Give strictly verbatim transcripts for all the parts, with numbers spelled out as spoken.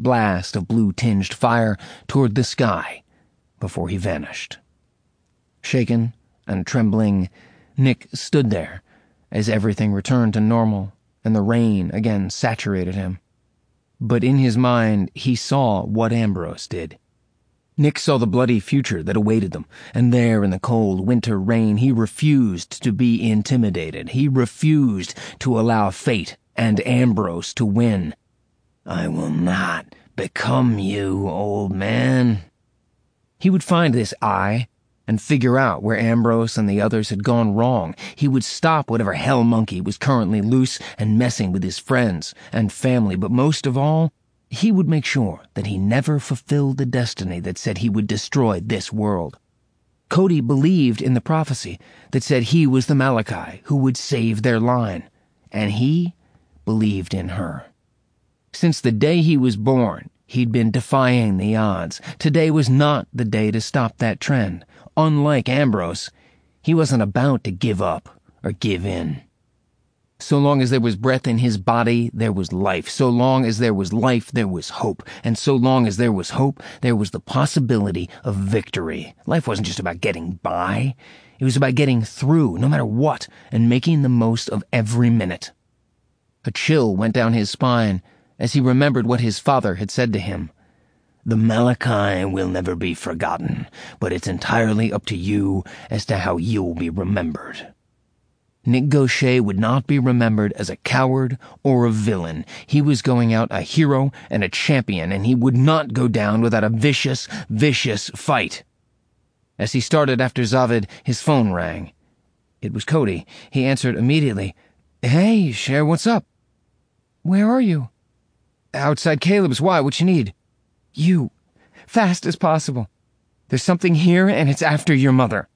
blast of blue-tinged fire toward the sky before he vanished. Shaken and trembling, Nick stood there as everything returned to normal and the rain again saturated him. But in his mind, he saw what Ambrose did. Nick saw the bloody future that awaited them, and there in the cold winter rain he refused to be intimidated. He refused to allow fate and Ambrose to win. "I will not become you, old man." He would find this eye and figure out where Ambrose and the others had gone wrong. He would stop whatever hell monkey was currently loose and messing with his friends and family, but most of all, he would make sure that he never fulfilled the destiny that said he would destroy this world. Cody believed in the prophecy that said he was the Malachi who would save their line, and he believed in her. Since the day he was born, he'd been defying the odds. Today was not the day to stop that trend. Unlike Ambrose, he wasn't about to give up or give in. So long as there was breath in his body, there was life. So long as there was life, there was hope. And so long as there was hope, there was the possibility of victory. Life wasn't just about getting by. It was about getting through, no matter what, and making the most of every minute. A chill went down his spine as he remembered what his father had said to him. "The Malachi will never be forgotten, but it's entirely up to you as to how you'll be remembered." Nick Gaucher would not be remembered as a coward or a villain. He was going out a hero and a champion, and he would not go down without a vicious, vicious fight. As he started after Zavid, his phone rang. It was Cody. He answered immediately. "Hey, Cher, what's up?" "Where are you?" "Outside Caleb's. Why? What you need?" "You. Fast as possible. There's something here, and it's after your mother."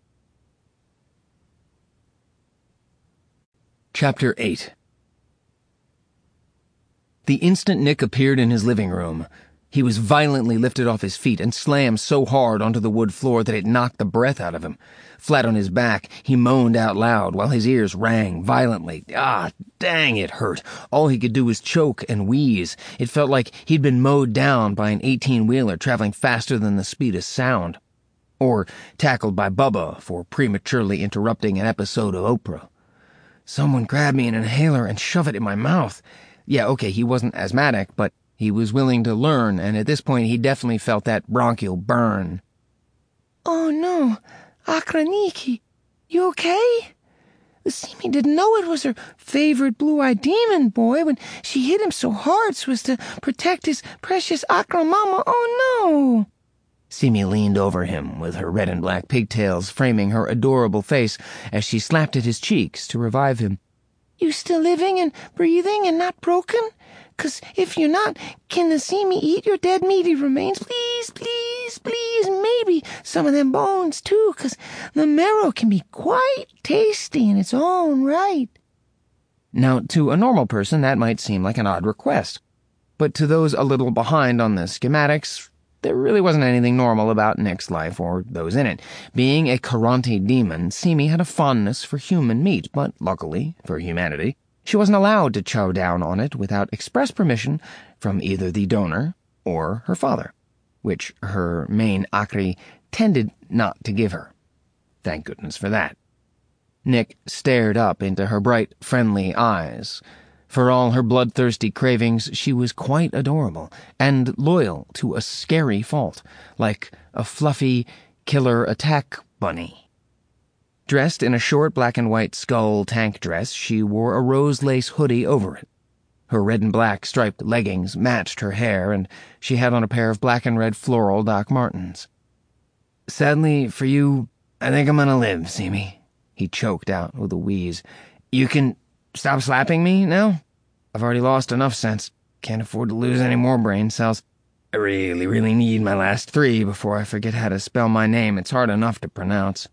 Chapter eight. The instant Nick appeared in his living room, he was violently lifted off his feet and slammed so hard onto the wood floor that it knocked the breath out of him. Flat on his back, he moaned out loud while his ears rang violently. Ah, dang, it hurt. All he could do was choke and wheeze. It felt like he'd been mowed down by an eighteen-wheeler traveling faster than the speed of sound. Or tackled by Bubba for prematurely interrupting an episode of Oprah. Someone grab me an inhaler and shove it in my mouth. Yeah, okay, he wasn't asthmatic, but he was willing to learn, and at this point he definitely felt that bronchial burn. "Oh no, Akraniki, you okay?" The Simi didn't know it was her favorite blue-eyed demon boy when she hit him so hard so as to protect his precious Akra mama. Oh no! Simi leaned over him with her red and black pigtails framing her adorable face as she slapped at his cheeks to revive him. "You still living and breathing and not broken? 'Cause if you're not, can the Simi eat your dead meaty remains? Please, please, please, maybe some of them bones too, 'cause the marrow can be quite tasty in its own right." Now, to a normal person, that might seem like an odd request. But to those a little behind on the schematics, there really wasn't anything normal about Nick's life or those in it. Being a Karanti demon, Simi had a fondness for human meat, but luckily for humanity, she wasn't allowed to chow down on it without express permission from either the donor or her father, which her main Akri tended not to give her. Thank goodness for that. Nick stared up into her bright, friendly eyes. For all her bloodthirsty cravings, she was quite adorable and loyal to a scary fault, like a fluffy killer attack bunny. Dressed in a short black and white skull tank dress, she wore a rose-lace hoodie over it. Her red and black striped leggings matched her hair, and she had on a pair of black and red floral Doc Martens. "Sadly for you, I think I'm gonna live, Simi," he choked out with a wheeze. "You can stop slapping me now? I've already lost enough sense. Can't afford to lose any more brain cells. I really, really need my last three before I forget how to spell my name. It's hard enough to pronounce."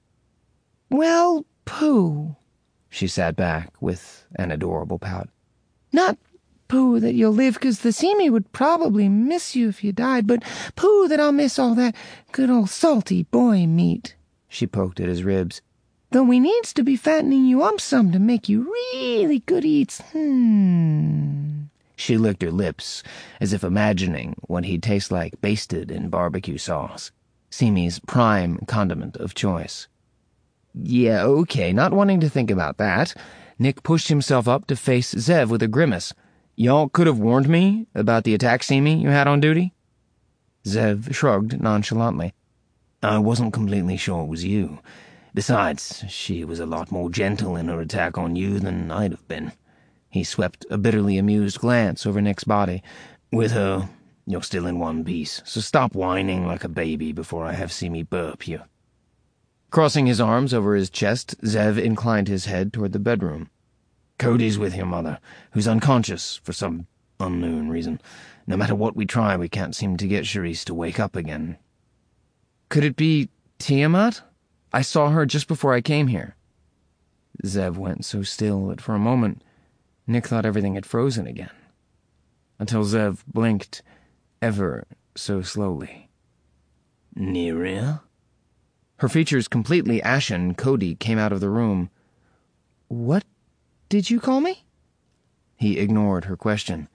"Well, pooh," she sat back with an adorable pout. "Not pooh that you'll live, 'cause the Simi would probably miss you if you died, but pooh that I'll miss all that good old salty boy meat." She poked at his ribs. "Though we needs to be fattening you up some to make you really good eats. Hmm." She licked her lips, as if imagining what he'd taste like basted in barbecue sauce, Simi's prime condiment of choice. Yeah, okay, not wanting to think about that, Nick pushed himself up to face Zev with a grimace. Y'all could have warned me about the attack Simi you had on duty? Zev shrugged nonchalantly. I wasn't completely sure it was you. Besides, she was a lot more gentle in her attack on you than I'd have been. He swept a bitterly amused glance over Nick's body. With her, you're still in one piece, so stop whining like a baby before I have Simi burp you. Crossing his arms over his chest, Zev inclined his head toward the bedroom. Cody's with your mother, who's unconscious for some unknown reason. No matter what we try, we can't seem to get Charisse to wake up again. Could it be Tiamat? I saw her just before I came here. Zev went so still that for a moment Nick thought everything had frozen again, until Zev blinked ever so slowly. Nerea? Her features completely ashen, Cody came out of the room. What did you call me? He ignored her question.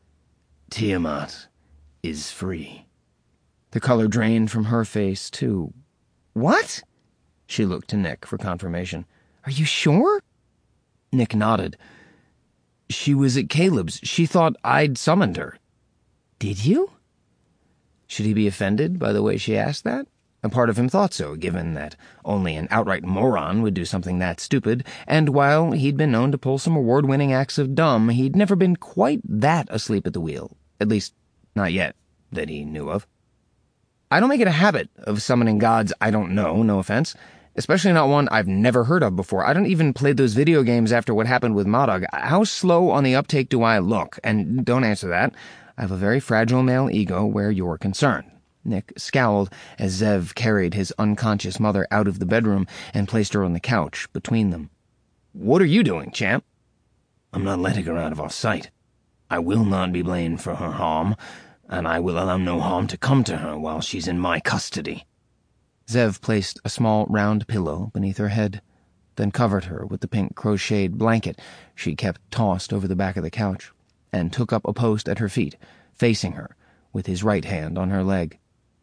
Tiamat is free. The color drained from her face, too. What? She looked to Nick for confirmation. Are you sure? Nick nodded. She was at Caleb's. She thought I'd summoned her. Did you? Should he be offended by the way she asked that? A part of him thought so, given that only an outright moron would do something that stupid, and while he'd been known to pull some award-winning acts of dumb, he'd never been quite that asleep at the wheel. At least, not yet, that he knew of. I don't make it a habit of summoning gods I don't know, no offense. Especially not one I've never heard of before. I don't even play those video games after what happened with Modog. How slow on the uptake do I look? And don't answer that. I have a very fragile male ego where you're concerned. Nick scowled as Zev carried his unconscious mother out of the bedroom and placed her on the couch between them. What are you doing, champ? I'm not letting her out of our sight. I will not be blamed for her harm, and I will allow no harm to come to her while she's in my custody. Zev placed a small round pillow beneath her head, then covered her with the pink crocheted blanket she kept tossed over the back of the couch, and took up a post at her feet, facing her, with his right hand on her leg.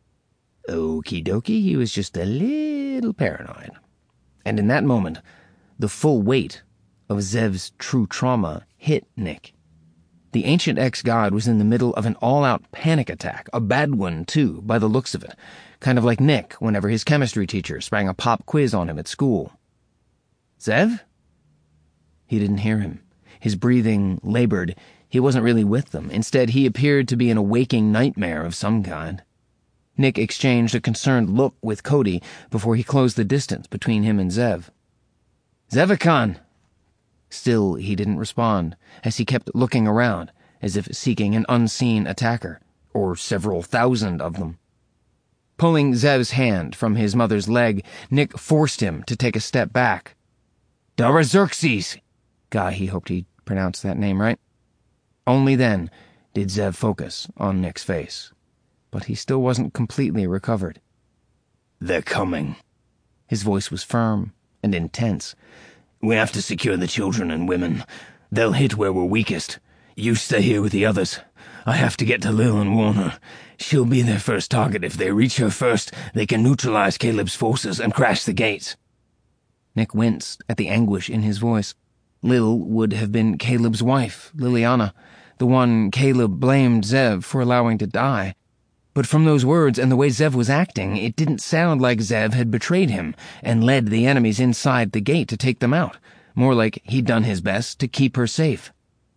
Okie dokie, he was just a little paranoid. And in that moment, the full weight of Zev's true trauma hit Nick. The ancient ex-god was in the middle of an all-out panic attack, a bad one, too, by the looks of it, kind of like Nick whenever his chemistry teacher sprang a pop quiz on him at school. Zev? He didn't hear him. His breathing labored. He wasn't really with them. Instead, he appeared to be in a waking nightmare of some kind. Nick exchanged a concerned look with Cody before he closed the distance between him and Zev. Zevakan! Still, he didn't respond, as he kept looking around, as if seeking an unseen attacker, or several thousand of them. Pulling Zev's hand from his mother's leg, Nick forced him to take a step back. Daraxerxes! Guy, he hoped he pronounced that name right. Only then did Zev focus on Nick's face. But he still wasn't completely recovered. They're coming. His voice was firm and intense. We have to secure the children and women. They'll hit where we're weakest. You stay here with the others. I have to get to Lil and warn her. She'll be their first target. If they reach her first, they can neutralize Caleb's forces and crash the gates. Nick winced at the anguish in his voice. Lil would have been Caleb's wife, Liliana, the one Caleb blamed Zev for allowing to die. But from those words and the way Zev was acting, it didn't sound like Zev had betrayed him and led the enemies inside the gate to take them out. More like he'd done his best to keep her safe.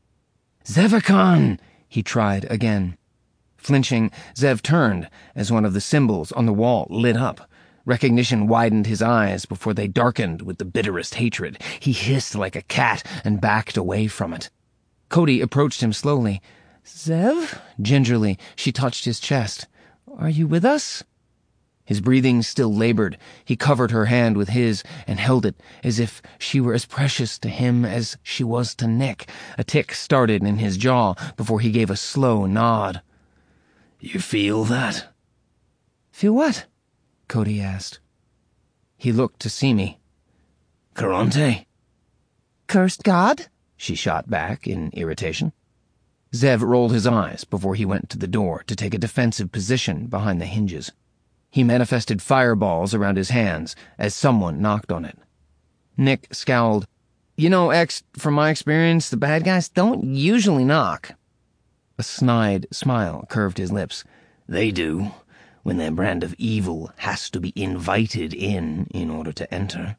Zevakan! He tried again. Flinching, Zev turned as one of the symbols on the wall lit up. Recognition widened his eyes before they darkened with the bitterest hatred. He hissed like a cat and backed away from it. Cody approached him slowly. Zev? Gingerly, she touched his chest. Are you with us? His breathing still labored. He covered her hand with his and held it as if she were as precious to him as she was to Nick. A tick started in his jaw before he gave a slow nod. You feel that? Feel what? Cody asked. He looked to Simi. Karante? Cursed god? She shot back in irritation. Zev rolled his eyes before he went to the door to take a defensive position behind the hinges. He manifested fireballs around his hands as someone knocked on it. Nick scowled. You know, X, from my experience, the bad guys don't usually knock. A snide smile curved his lips. They do, when their brand of evil has to be invited in in order to enter.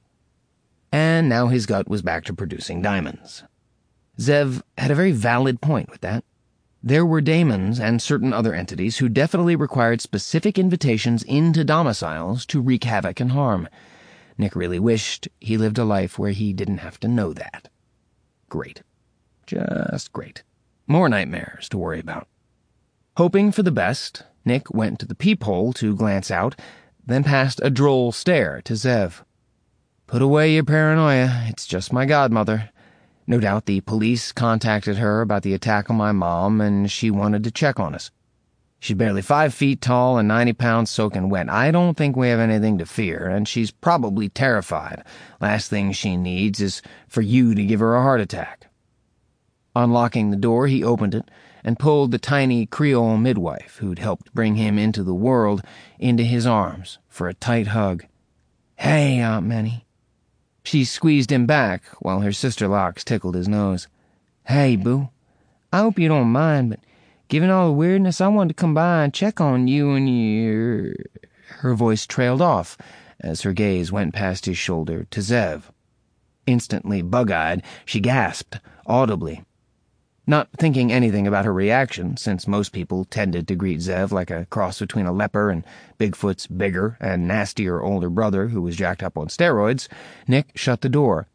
And now his gut was back to producing diamonds. Zev had a very valid point with that. There were daemons and certain other entities who definitely required specific invitations into domiciles to wreak havoc and harm. Nick really wished he lived a life where he didn't have to know that. Great. Just great. More nightmares to worry about. Hoping for the best, Nick went to the peephole to glance out, then passed a droll stare to Zev. Put away your paranoia. It's just my godmother. No doubt the police contacted her about the attack on my mom, and she wanted to check on us. She's barely five feet tall and ninety pounds soaking wet. I don't think we have anything to fear, and she's probably terrified. Last thing she needs is for you to give her a heart attack. Unlocking the door, he opened it and pulled the tiny Creole midwife who'd helped bring him into the world into his arms for a tight hug. Hey, Aunt Minnie. She squeezed him back while her sister locks tickled his nose. Hey, Boo. I hope you don't mind, but given all the weirdness, I wanted to come by and check on you and your... Her voice trailed off as her gaze went past his shoulder to Zev. Instantly bug-eyed, she gasped audibly. Not thinking anything about her reaction, since most people tended to greet Zev like a cross between a leper and Bigfoot's bigger and nastier older brother who was jacked up on steroids, Nick shut the door.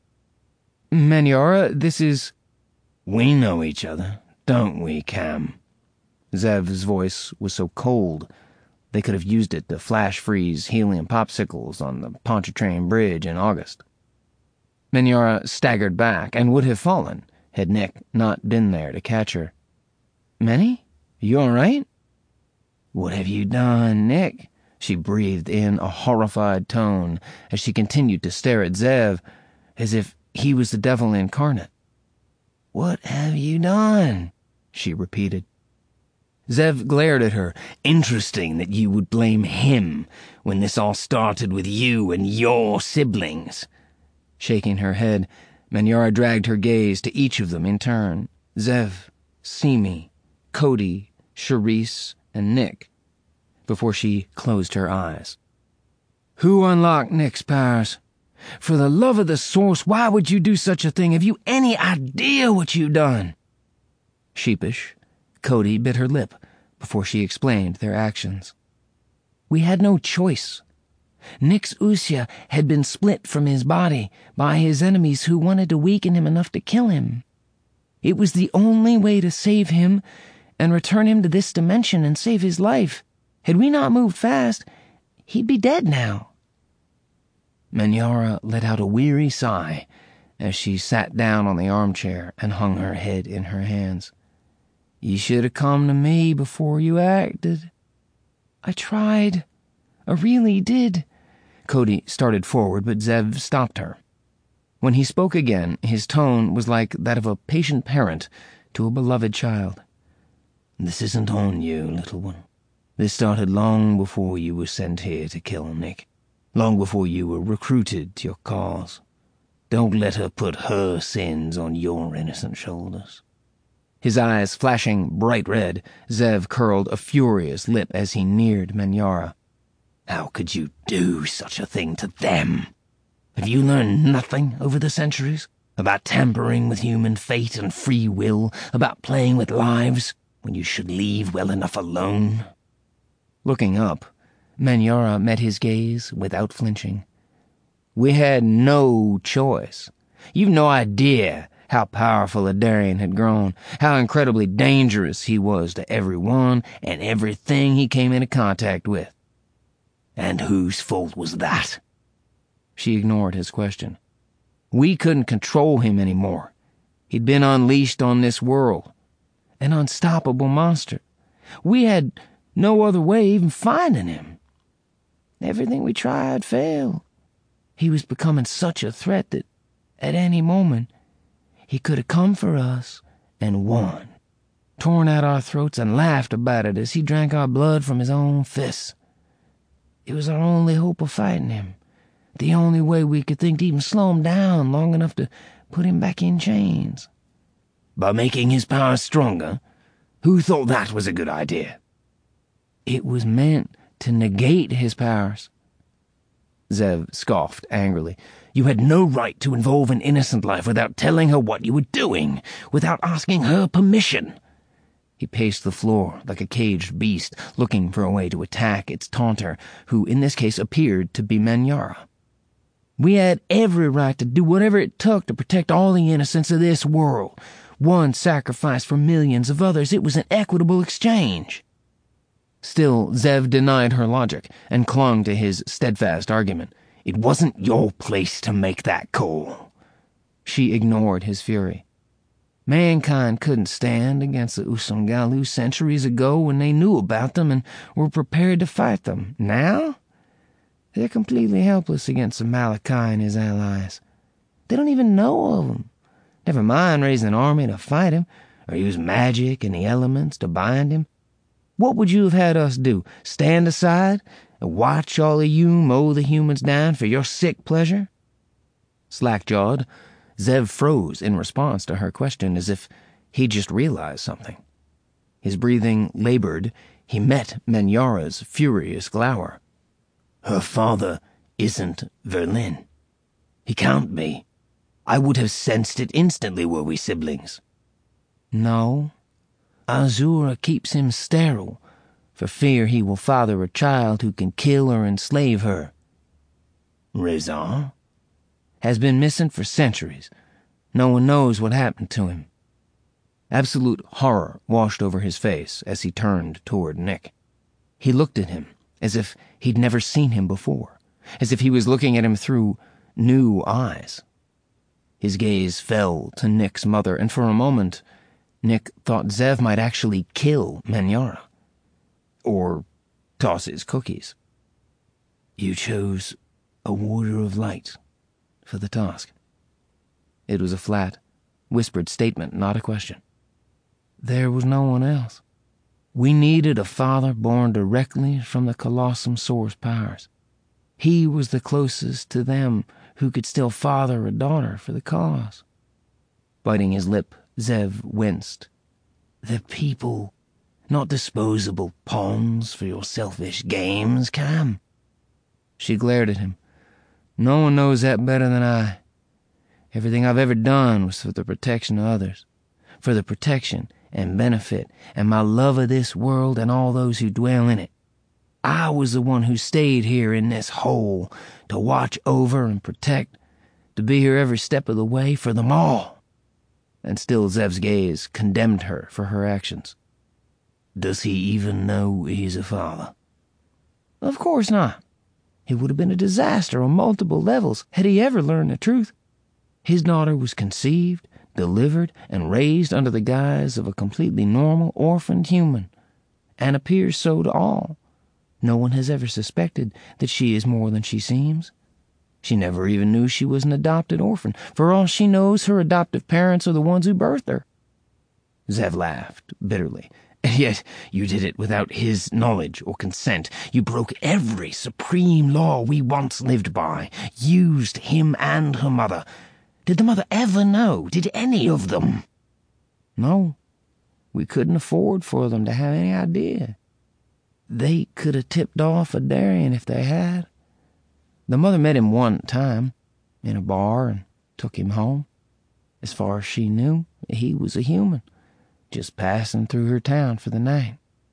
Manyara, this is... We know each other, don't we, Cam? Zev's voice was so cold, they could have used it to flash freeze helium popsicles on the Pontchartrain Bridge in August. Manyara staggered back and would have fallen had Nick not been there to catch her. Minnie? You all right? What have you done, Nick? She breathed in a horrified tone as she continued to stare at Zev as if he was the devil incarnate. What have you done? She repeated. Zev glared at her. Interesting that you would blame him when this all started with you and your siblings. Shaking her head, Manyara dragged her gaze to each of them in turn. Zev, Simi, Cody, Charisse, and Nick, before she closed her eyes. Who unlocked Nick's powers? For the love of the source, why would you do such a thing? Have you any idea what you've done? Sheepish, Cody bit her lip before she explained their actions. We had no choice. Nick's Usya had been split from his body by his enemies who wanted to weaken him enough to kill him. It was the only way to save him and return him to this dimension and save his life. Had we not moved fast, he'd be dead now. Manyara let out a weary sigh as she sat down on the armchair and hung her head in her hands. You should have come to me before you acted. I tried. I really did. Cody started forward, but Zev stopped her. When he spoke again, his tone was like that of a patient parent to a beloved child. This isn't on you, little one. This started long before you were sent here to kill Nick. Long before you were recruited to your cause. Don't let her put her sins on your innocent shoulders. His eyes flashing bright red, Zev curled a furious lip as he neared Manyara. How could you do such a thing to them? Have you learned nothing over the centuries? About tampering with human fate and free will? About playing with lives when you should leave well enough alone? Looking up, Manyara met his gaze without flinching. We had no choice. You've no idea how powerful Adarian had grown, how incredibly dangerous he was to everyone and everything he came into contact with. And whose fault was that? She ignored his question. We couldn't control him anymore. He'd been unleashed on this world. An unstoppable monster. We had no other way even finding him. Everything we tried failed. He was becoming such a threat that at any moment he could have come for us and won. torn out our throats and laughed about it as he drank our blood from his own fists. It was our only hope of fighting him, the only way we could think to even slow him down long enough to put him back in chains. By making his powers stronger? Who thought that was a good idea? It was meant to negate his powers. Zev scoffed angrily. You had no right to involve an innocent life without telling her what you were doing, without asking her permission. He paced the floor like a caged beast, looking for a way to attack its taunter, who in this case appeared to be Manyara. We had every right to do whatever it took to protect all the innocents of this world. One sacrifice for millions of others. It was an equitable exchange. Still, Zev denied her logic and clung to his steadfast argument. It wasn't your place to make that call. She ignored his fury. Mankind couldn't stand against the Usungalu centuries ago when they knew about them and were prepared to fight them. Now, they're completely helpless against the Malachi and his allies. They don't even know of him. Never mind raising an army to fight him, or use magic and the elements to bind him. What would you have had us do? Stand aside and watch all of you mow the humans down for your sick pleasure? Slack-jawed, Zev froze in response to her question as if he'd just realized something. His breathing labored. He met Manyara's furious glower. Her father isn't Verlin. He can't be. I would have sensed it instantly were we siblings. No. Azura keeps him sterile, for fear he will father a child who can kill or enslave her. Rezar? Has been missing for centuries. No one knows what happened to him. Absolute horror washed over his face as he turned toward Nick. He looked at him as if he'd never seen him before, as if he was looking at him through new eyes. His gaze fell to Nick's mother, and for a moment, Nick thought Zev might actually kill Manyara. Or toss his cookies. You chose a warder of light for the task. It was a flat, whispered statement, not a question. There was no one else. We needed a father born directly from the Colossum source powers. He was the closest to them who could still father a daughter for the cause. Biting his lip, Zev winced. The people, not disposable pawns for your selfish games, Cam. She glared at him. No one knows that better than I. Everything I've ever done was for the protection of others, for the protection and benefit and my love of this world and all those who dwell in it. I was the one who stayed here in this hole to watch over and protect, to be here every step of the way for them all. And still Zev's gaze condemned her for her actions. Does he even know he's a father? Of course not. It would have been a disaster on multiple levels had he ever learned the truth. His daughter was conceived, delivered, and raised under the guise of a completely normal, orphaned human, and appears so to all. No one has ever suspected that she is more than she seems. She never even knew she was an adopted orphan. For all she knows, her adoptive parents are the ones who birthed her. Zev laughed bitterly. And yet you did it without his knowledge or consent. You broke every supreme law we once lived by. Used him and her mother. Did the mother ever know? Did any of them? No. We couldn't afford for them to have any idea. They could have tipped off a Darien if they had. The mother met him one time, in a bar, and took him home. As far as she knew, he was a human, just passing through her town for the night.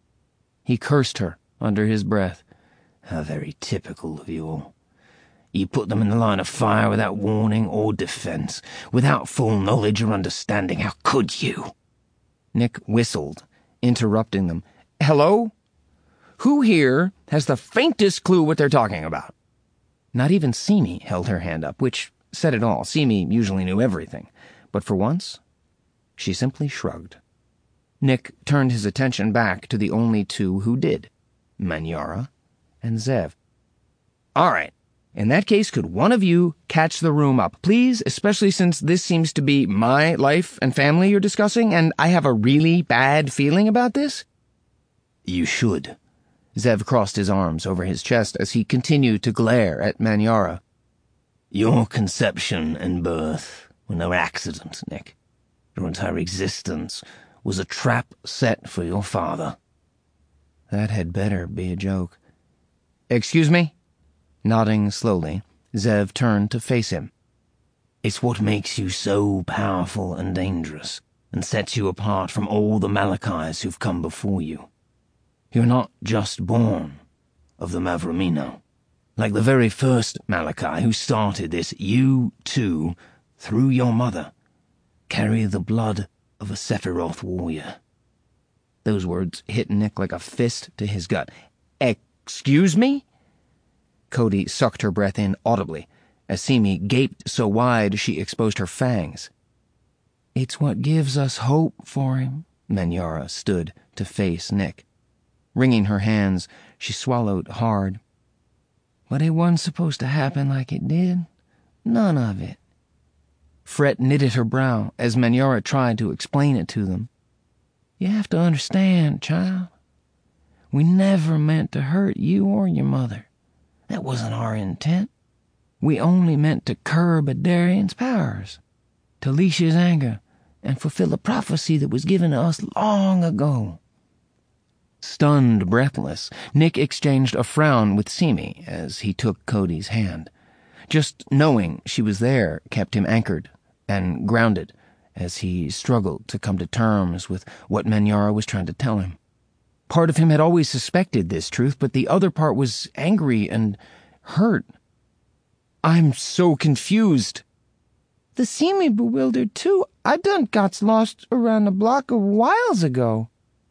He cursed her under his breath. How very typical of you all. You put them in the line of fire without warning or defense, without full knowledge or understanding. How could you? Nick whistled, interrupting them. Hello? Who here has the faintest clue what they're talking about? Not even Simi held her hand up, which said it all. Simi usually knew everything. But for once, she simply shrugged. Nick turned his attention back to the only two who did, Manyara and Zev. All right, In that case, could one of you catch the room up, please, especially since this seems to be my life and family you're discussing, and I have a really bad feeling about this? You should. Zev crossed his arms over his chest as he continued to glare at Manyara. Your conception and birth were no accident, Nick. Your entire existence was a trap set for your father. That had better be a joke. Excuse me? Nodding slowly, Zev turned to face him. It's what makes you so powerful and dangerous, and sets you apart from all the Malachis who've come before you. You're not just born of the Mavramino. Like the very first Malachi who started this, you, too, through your mother, carry the blood of a Sephiroth warrior. Those words hit Nick like a fist to his gut. Excuse me? Cody sucked her breath in audibly, as Simi gaped so wide she exposed her fangs. It's what gives us hope for him. Manyara stood to face Nick. Wringing her hands, she swallowed hard. But it wasn't supposed to happen like it did. None of it. Fret knitted her brow as Manyara tried to explain it to them. You have to understand, child. We never meant to hurt you or your mother. That wasn't our intent. We only meant to curb Adarian's powers, to leash his anger, and fulfill a prophecy that was given to us long ago. Stunned, breathless, Nick exchanged a frown with Simi as he took Cody's hand. Just knowing she was there kept him anchored and grounded as he struggled to come to terms with what Manyara was trying to tell him. Part of him had always suspected this truth, but the other part was angry and hurt. I'm so confused. The Simi bewildered too. I done got lost around the block a whiles ago.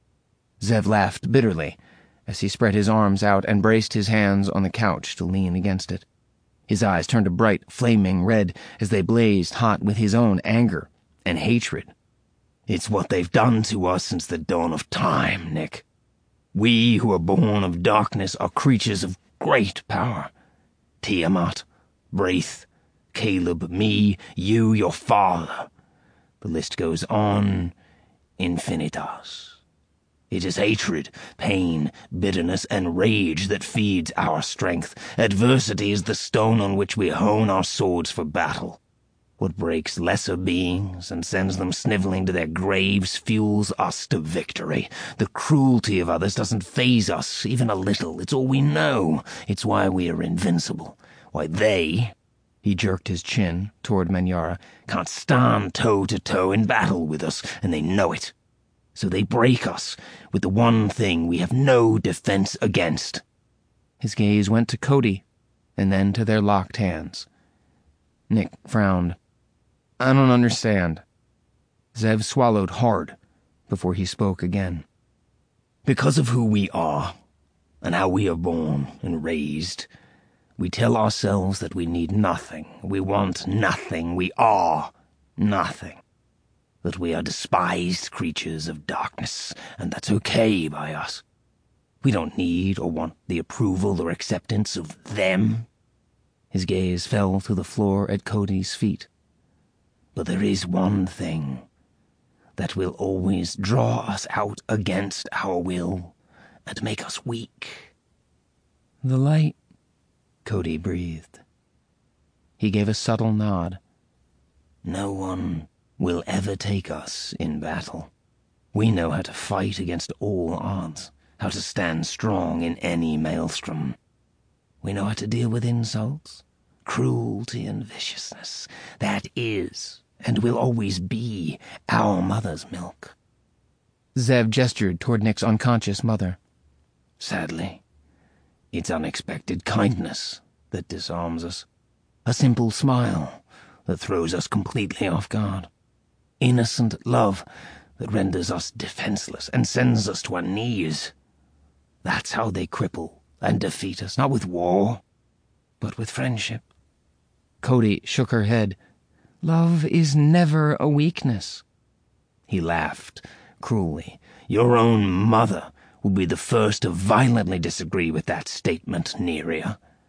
Zev laughed bitterly as he spread his arms out and braced his hands on the couch to lean against it. His eyes turned a bright, flaming red as they blazed hot with his own anger and hatred. It's what they've done to us since the dawn of time, Nick. We who are born of darkness are creatures of great power. Tiamat, Wraith, Caleb, me, you, your father. The list goes on infinitas. It is hatred, pain, bitterness, and rage that feeds our strength. Adversity is the stone on which we hone our swords for battle. What breaks lesser beings and sends them sniveling to their graves fuels us to victory. The cruelty of others doesn't faze us, even a little. It's all we know. It's why we are invincible. Why they, he jerked his chin toward Manyara, can't stand toe-to-toe in battle with us, and they know it. So they break us with the one thing we have no defense against. His gaze went to Cody, and then to their locked hands. Nick frowned. I don't understand. Zev swallowed hard before he spoke again. Because of who we are, and how we are born and raised, we tell ourselves that we need nothing, we want nothing, we are nothing. That we are despised creatures of darkness, and that's okay by us. We don't need or want the approval or acceptance of them. His gaze fell to the floor at Cody's feet. But there is one thing that will always draw us out against our will and make us weak. The light, Cody breathed. He gave a subtle nod. No one will ever take us in battle. We know how to fight against all odds, how to stand strong in any maelstrom. We know how to deal with insults, cruelty, and viciousness. That is, and will always be, our mother's milk. Zev gestured toward Nick's unconscious mother. Sadly, it's unexpected kindness that disarms us. A simple smile that throws us completely off guard. Innocent love that renders us defenseless and sends us to our knees. That's how they cripple and defeat us, not with war, but with friendship. Cody shook her head. Love is never a weakness. He laughed cruelly. Your own mother would be the first to violently disagree with that statement, Neria.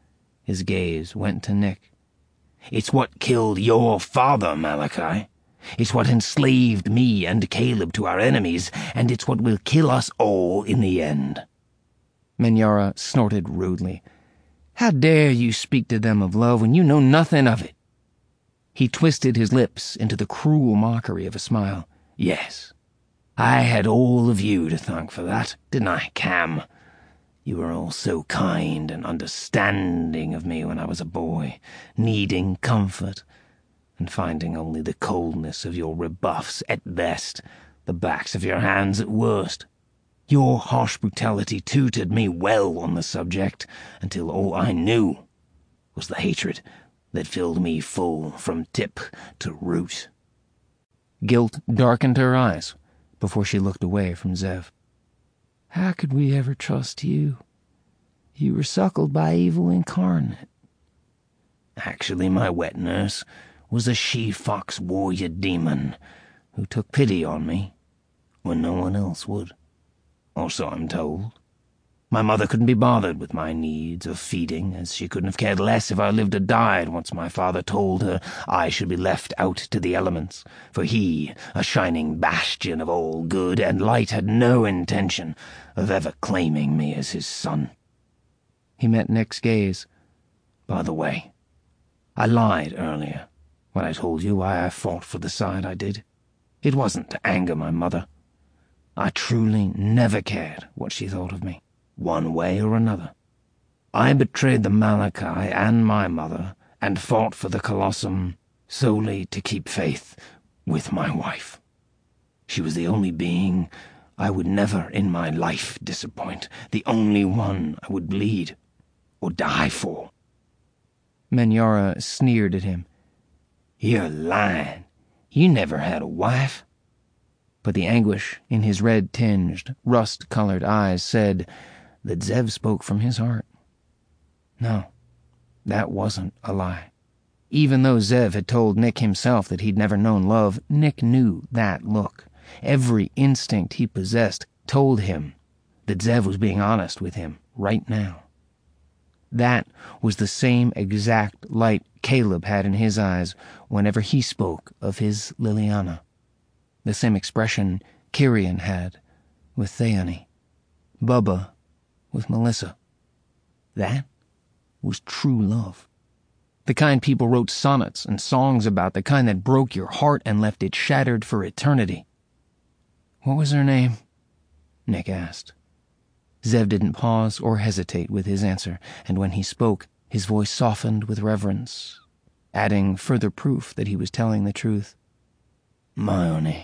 His gaze went to Nick. "It's what killed your father, Malachi. It's what enslaved me and Caleb to our enemies, and it's what will kill us all in the end." Menyara snorted rudely. "How dare you speak to them of love when you know nothing of it?" He twisted his lips into the cruel mockery of a smile. "Yes, I had all of you to thank for that, didn't I, Cam? You were all so kind and understanding of me when I was a boy, needing comfort, and finding only the coldness of your rebuffs at best, the backs of your hands at worst. Your harsh brutality tutored me well on the subject, until all I knew was the hatred that filled me full from tip to root." Guilt darkened her eyes before she looked away from Zev. "How could we ever trust you? You were suckled by evil incarnate." "Actually, my wet nurse was a she-fox warrior demon who took pity on me when no one else would. Or so I'm told. My mother couldn't be bothered with my needs of feeding, as she couldn't have cared less if I lived or died once my father told her I should be left out to the elements, for he, a shining bastion of all good and light, had no intention of ever claiming me as his son." He met Nick's gaze. "By the way, I lied earlier when I told you why I fought for the side I did. It wasn't to anger my mother. I truly never cared what she thought of me, one way or another. I betrayed the Malachi and my mother and fought for the Colossum solely to keep faith with my wife. She was the only being I would never in my life disappoint, the only one I would bleed or die for." Menyara sneered at him. "You're lying. You never had a wife." But the anguish in his red-tinged, rust-colored eyes said that Zev spoke from his heart. No, that wasn't a lie. Even though Zev had told Nick himself that he'd never known love, Nick knew that look. Every instinct he possessed told him that Zev was being honest with him right now. That was the same exact light Caleb had in his eyes whenever he spoke of his Liliana. The same expression Kirian had with Theone, Bubba with Melissa. That was true love. The kind people wrote sonnets and songs about, the kind that broke your heart and left it shattered for eternity. "What was her name?" Nick asked. Zev didn't pause or hesitate with his answer, and when he spoke, his voice softened with reverence, adding further proof that he was telling the truth. "Myone."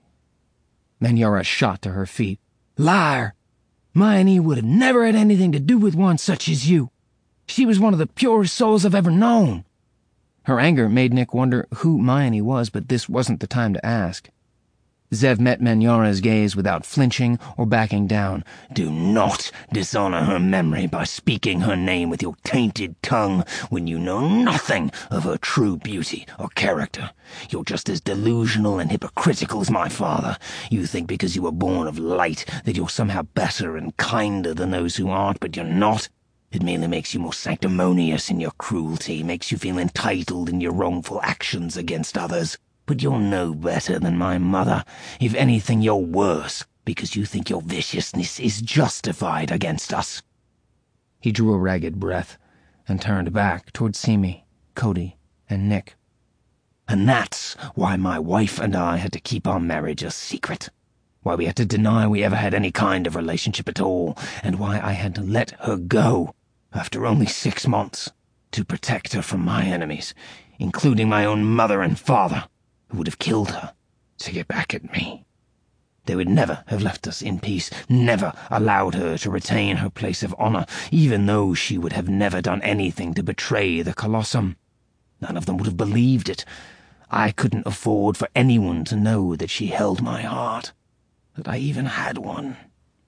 Menyara shot to her feet. "Liar! Myone would have never had anything to do with one such as you. She was one of the purest souls I've ever known." Her anger made Nick wonder who Myone was, but this wasn't the time to ask. Zev met Menyara's gaze without flinching or backing down. "Do not dishonor her memory by speaking her name with your tainted tongue when you know nothing of her true beauty or character. You're just as delusional and hypocritical as my father. You think because you were born of light that you're somehow better and kinder than those who aren't, but you're not. It merely makes you more sanctimonious in your cruelty, makes you feel entitled in your wrongful actions against others. But you're no better than my mother. If anything, you're worse, because you think your viciousness is justified against us." He drew a ragged breath and turned back toward Simi, Cody, and Nick. "And that's why my wife and I had to keep our marriage a secret. Why we had to deny we ever had any kind of relationship at all, and why I had to let her go after only six months to protect her from my enemies, including my own mother and father, who would have killed her to get back at me. They would never have left us in peace, never allowed her to retain her place of honor, even though she would have never done anything to betray the Colossum. None of them would have believed it. I couldn't afford for anyone to know that she held my heart, that I even had one.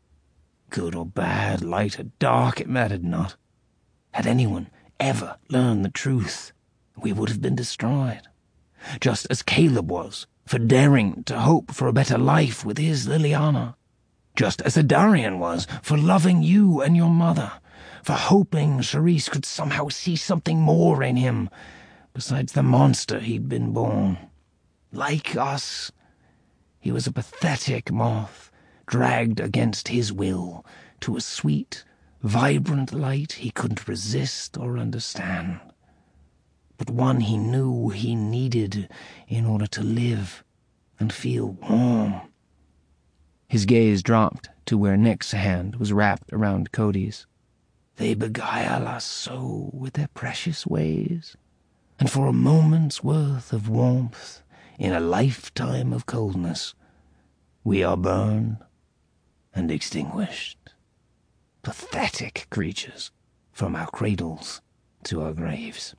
Good or bad, light or dark, it mattered not. Had anyone ever learned the truth, we would have been destroyed. Just as Caleb was, for daring to hope for a better life with his Liliana. Just as Adarian was, for loving you and your mother. for hoping Charisse could somehow see something more in him besides the monster he'd been born. Like us, he was a pathetic moth, dragged against his will to a sweet, vibrant light he couldn't resist or understand, but one he knew he needed in order to live and feel warm. His gaze dropped to where Nick's hand was wrapped around Cody's. They beguile us so with their precious ways, and for a moment's worth of warmth in a lifetime of coldness, we are burned and extinguished. Pathetic creatures, from our cradles to our graves.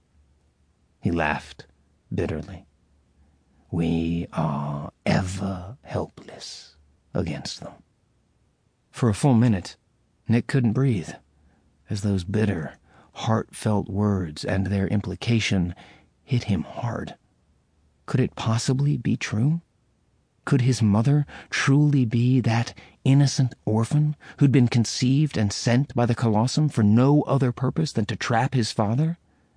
He laughed bitterly. We are ever helpless against them. For a full minute, Nick couldn't breathe, as those bitter, heartfelt words and their implication hit him hard. Could it possibly be true? Could his mother truly be that innocent orphan who'd been conceived and sent by the Colossum for no other purpose than to trap his father?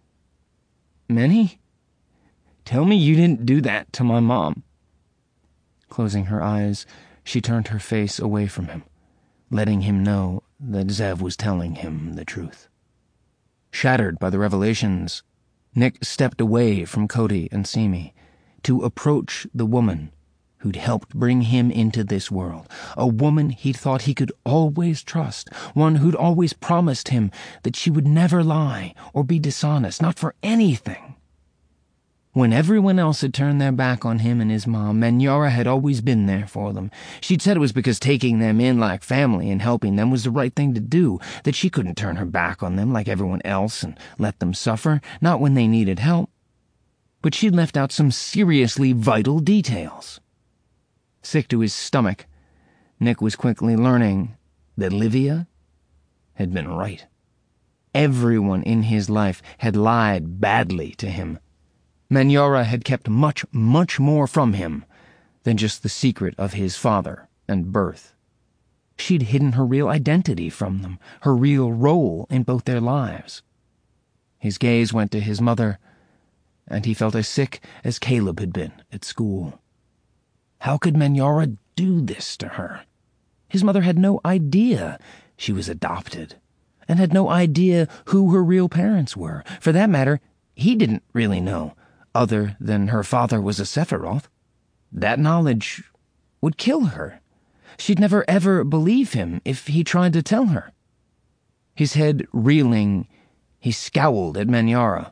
Minnie? Tell me you didn't do that to my mom. Closing her eyes, she turned her face away from him, letting him know that Zev was telling him the truth. Shattered by the revelations, Nick stepped away from Cody and Simi to approach the woman who'd helped bring him into this world, a woman he'd thought he could always trust, one who'd always promised him that she would never lie or be dishonest, not for anything. When everyone else had turned their back on him and his mom, Manyara had always been there for them. She'd said it was because taking them in like family and helping them was the right thing to do, that she couldn't turn her back on them like everyone else and let them suffer, not when they needed help. But she'd left out some seriously vital details. Sick to his stomach, Nick was quickly learning that Livia had been right. Everyone in his life had lied badly to him. Manyara had kept much, much more from him than just the secret of his father and birth. She'd hidden her real identity from them, her real role in both their lives. His gaze went to his mother, and he felt as sick as Caleb had been at school. How could Manyara do this to her? His mother had no idea she was adopted, and had no idea who her real parents were. For that matter, he didn't really know, other than her father was a Sephiroth. That knowledge would kill her. She'd never ever believe him if he tried to tell her. His head reeling, he scowled at Manyara.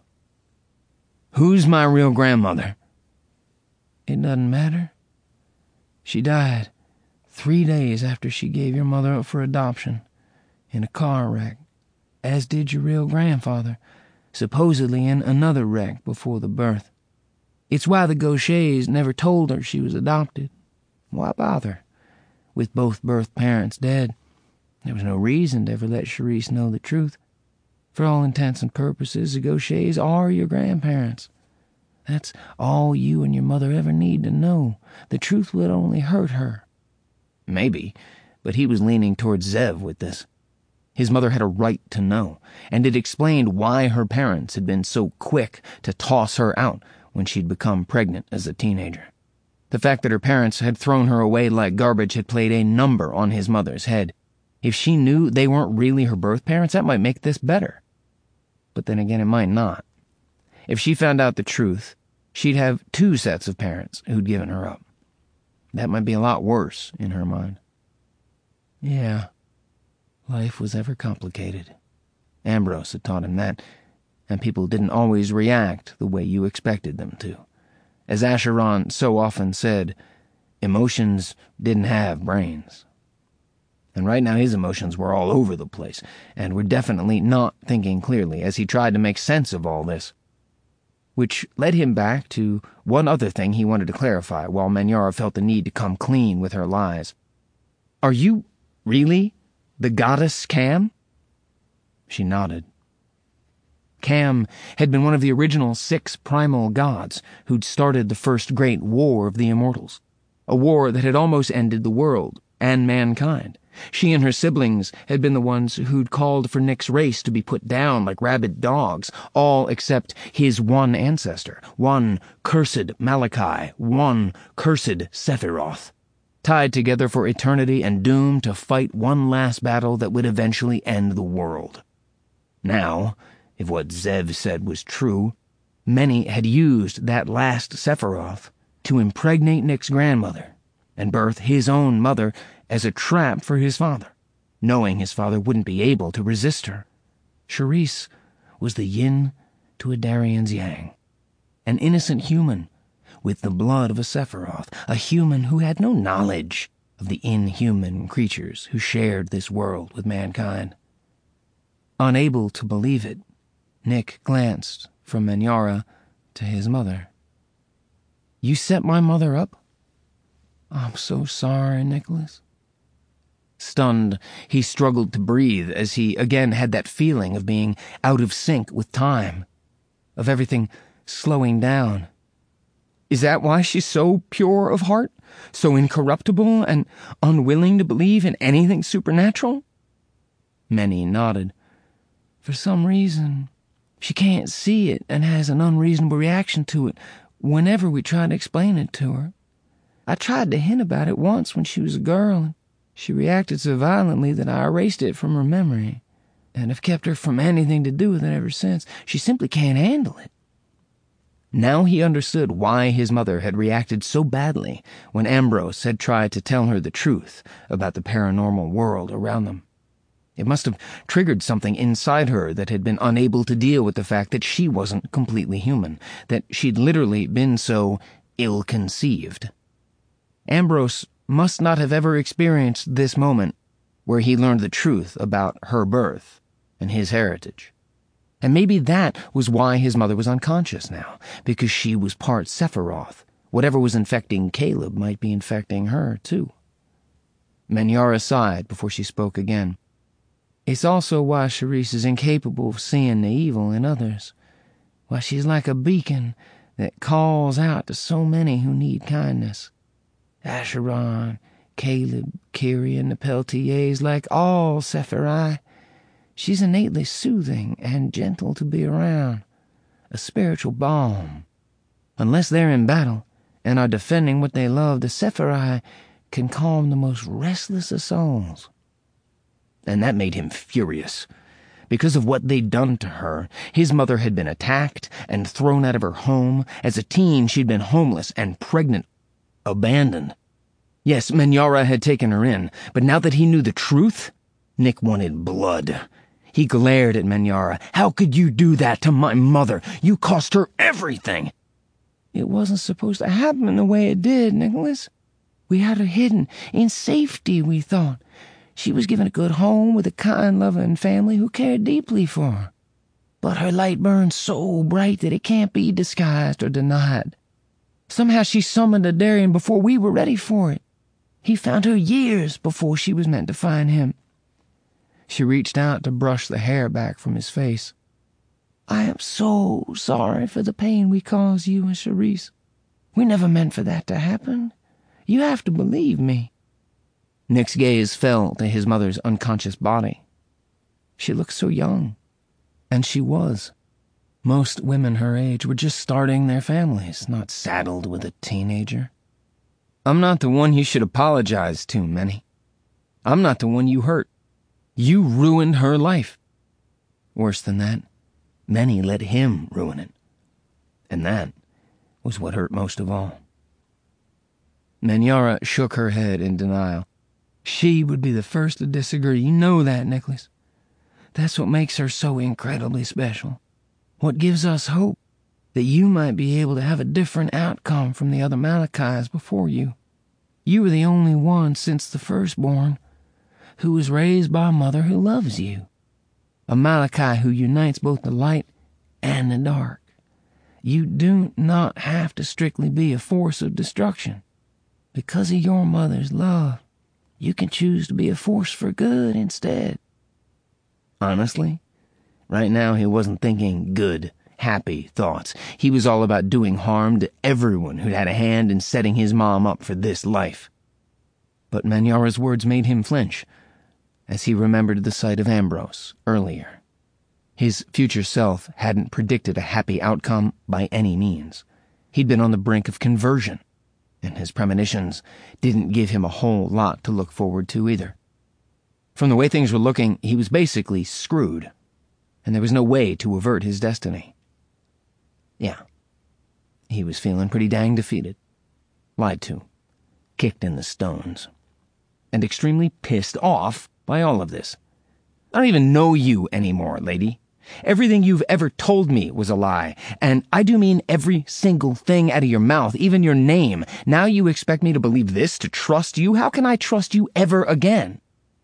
Who's my real grandmother? It doesn't matter. She died three days after she gave your mother up for adoption, in a car wreck, as did your real grandfather, supposedly in another wreck before the birth. It's why the Gauchers never told her she was adopted. Why bother? With both birth parents dead, there was no reason to ever let Charisse know the truth. For all intents and purposes, the Gauchers are your grandparents. That's all you and your mother ever need to know. The truth would only hurt her. Maybe, but he was leaning towards Zev with this. His mother had a right to know, and it explained why her parents had been so quick to toss her out when she'd become pregnant as a teenager. The fact that her parents had thrown her away like garbage had played a number on his mother's head. If she knew they weren't really her birth parents, that might make this better. But then again, it might not. If she found out the truth, she'd have two sets of parents who'd given her up. That might be a lot worse in her mind. Yeah, life was ever complicated. Ambrose had taught him that, and people didn't always react the way you expected them to. As Acheron so often said, emotions didn't have brains. And right now his emotions were all over the place, and were definitely not thinking clearly as he tried to make sense of all this. Which led him back to one other thing he wanted to clarify while Manyara felt the need to come clean with her lies. Are you really the goddess Cam? She nodded. Cam had been one of the original six primal gods who'd started the first great war of the Immortals, a war that had almost ended the world and mankind, She and her siblings had been the ones who'd called for Nick's race to be put down like rabid dogs, all except his one ancestor, one cursed Malachi, one cursed Sephiroth, tied together for eternity and doomed to fight one last battle that would eventually end the world. Now, if what Zev said was true, many had used that last Sephiroth to impregnate Nick's grandmother and birth his own mother as a trap for his father, knowing his father wouldn't be able to resist her. Charisse was the yin to a Darian's yang, an innocent human with the blood of a Sephiroth, a human who had no knowledge of the inhuman creatures who shared this world with mankind. Unable to believe it, Nick glanced from Manyara to his mother. "You set my mother up? I'm so sorry, Nicholas." Stunned, he struggled to breathe as he again had that feeling of being out of sync with time, of everything slowing down. Is that why she's so pure of heart, so incorruptible and unwilling to believe in anything supernatural? Many nodded. For some reason, she can't see it and has an unreasonable reaction to it whenever we try to explain it to her. I tried to hint about it once when she was a girl, and she reacted so violently that I erased it from her memory, and have kept her from anything to do with it ever since. She simply can't handle it. Now he understood why his mother had reacted so badly when Ambrose had tried to tell her the truth about the paranormal world around them. It must have triggered something inside her that had been unable to deal with the fact that she wasn't completely human, that she'd literally been so ill-conceived. Ambrose must not have ever experienced this moment where he learned the truth about her birth and his heritage. And maybe that was why his mother was unconscious now, because she was part Sephiroth. Whatever was infecting Caleb might be infecting her, too. Manyara sighed before she spoke again. It's also why Charisse is incapable of seeing the evil in others, why she's like a beacon that calls out to so many who need kindness. Acheron, Caleb, Kiri, and the Peltiers, like all Sephirai, she's innately soothing and gentle to be around, a spiritual balm. Unless they're in battle and are defending what they love, the Sephirai can calm the most restless of souls. And that made him furious. Because of what they'd done to her, his mother had been attacked and thrown out of her home. As a teen, she'd been homeless and pregnant, abandoned. Yes, Manyara had taken her in, but now that he knew the truth, Nick wanted blood. He glared at Manyara. How could you do that to my mother? You cost her everything. It wasn't supposed to happen the way it did, Nicholas. We had her hidden, in safety, we thought. She was given a good home with a kind, loving family who cared deeply for her. But her light burned so bright that it can't be disguised or denied. Somehow she summoned a Darian before we were ready for it. He found her years before she was meant to find him. She reached out to brush the hair back from his face. I am so sorry for the pain we caused you and Charisse. We never meant for that to happen. You have to believe me. Nick's gaze fell to his mother's unconscious body. She looked so young. And she was. Most women her age were just starting their families, not saddled with a teenager. I'm not the one you should apologize to, Manny. I'm not the one you hurt. You ruined her life. Worse than that, Manny let him ruin it. And that was what hurt most of all. Manyara shook her head in denial. She would be the first to disagree. You know that, Nicholas. That's what makes her so incredibly special. What gives us hope that you might be able to have a different outcome from the other Malachis before you. You were the only one since the firstborn who was raised by a mother who loves you. A Malachi who unites both the light and the dark. You do not have to strictly be a force of destruction. Because of your mother's love, you can choose to be a force for good instead. Honestly, right now he wasn't thinking good, happy thoughts. He was all about doing harm to everyone who'd had a hand in setting his mom up for this life. But Manyara's words made him flinch, as he remembered the sight of Ambrose earlier. His future self hadn't predicted a happy outcome by any means. He'd been on the brink of conversion, and his premonitions didn't give him a whole lot to look forward to either. From the way things were looking, he was basically screwed, and there was no way to avert his destiny. Yeah, he was feeling pretty dang defeated, lied to, kicked in the stones, and extremely pissed off by all of this. I don't even know you anymore, lady. Everything you've ever told me was a lie, and I do mean every single thing out of your mouth, even your name. Now you expect me to believe this, to trust you? How can I trust you ever again?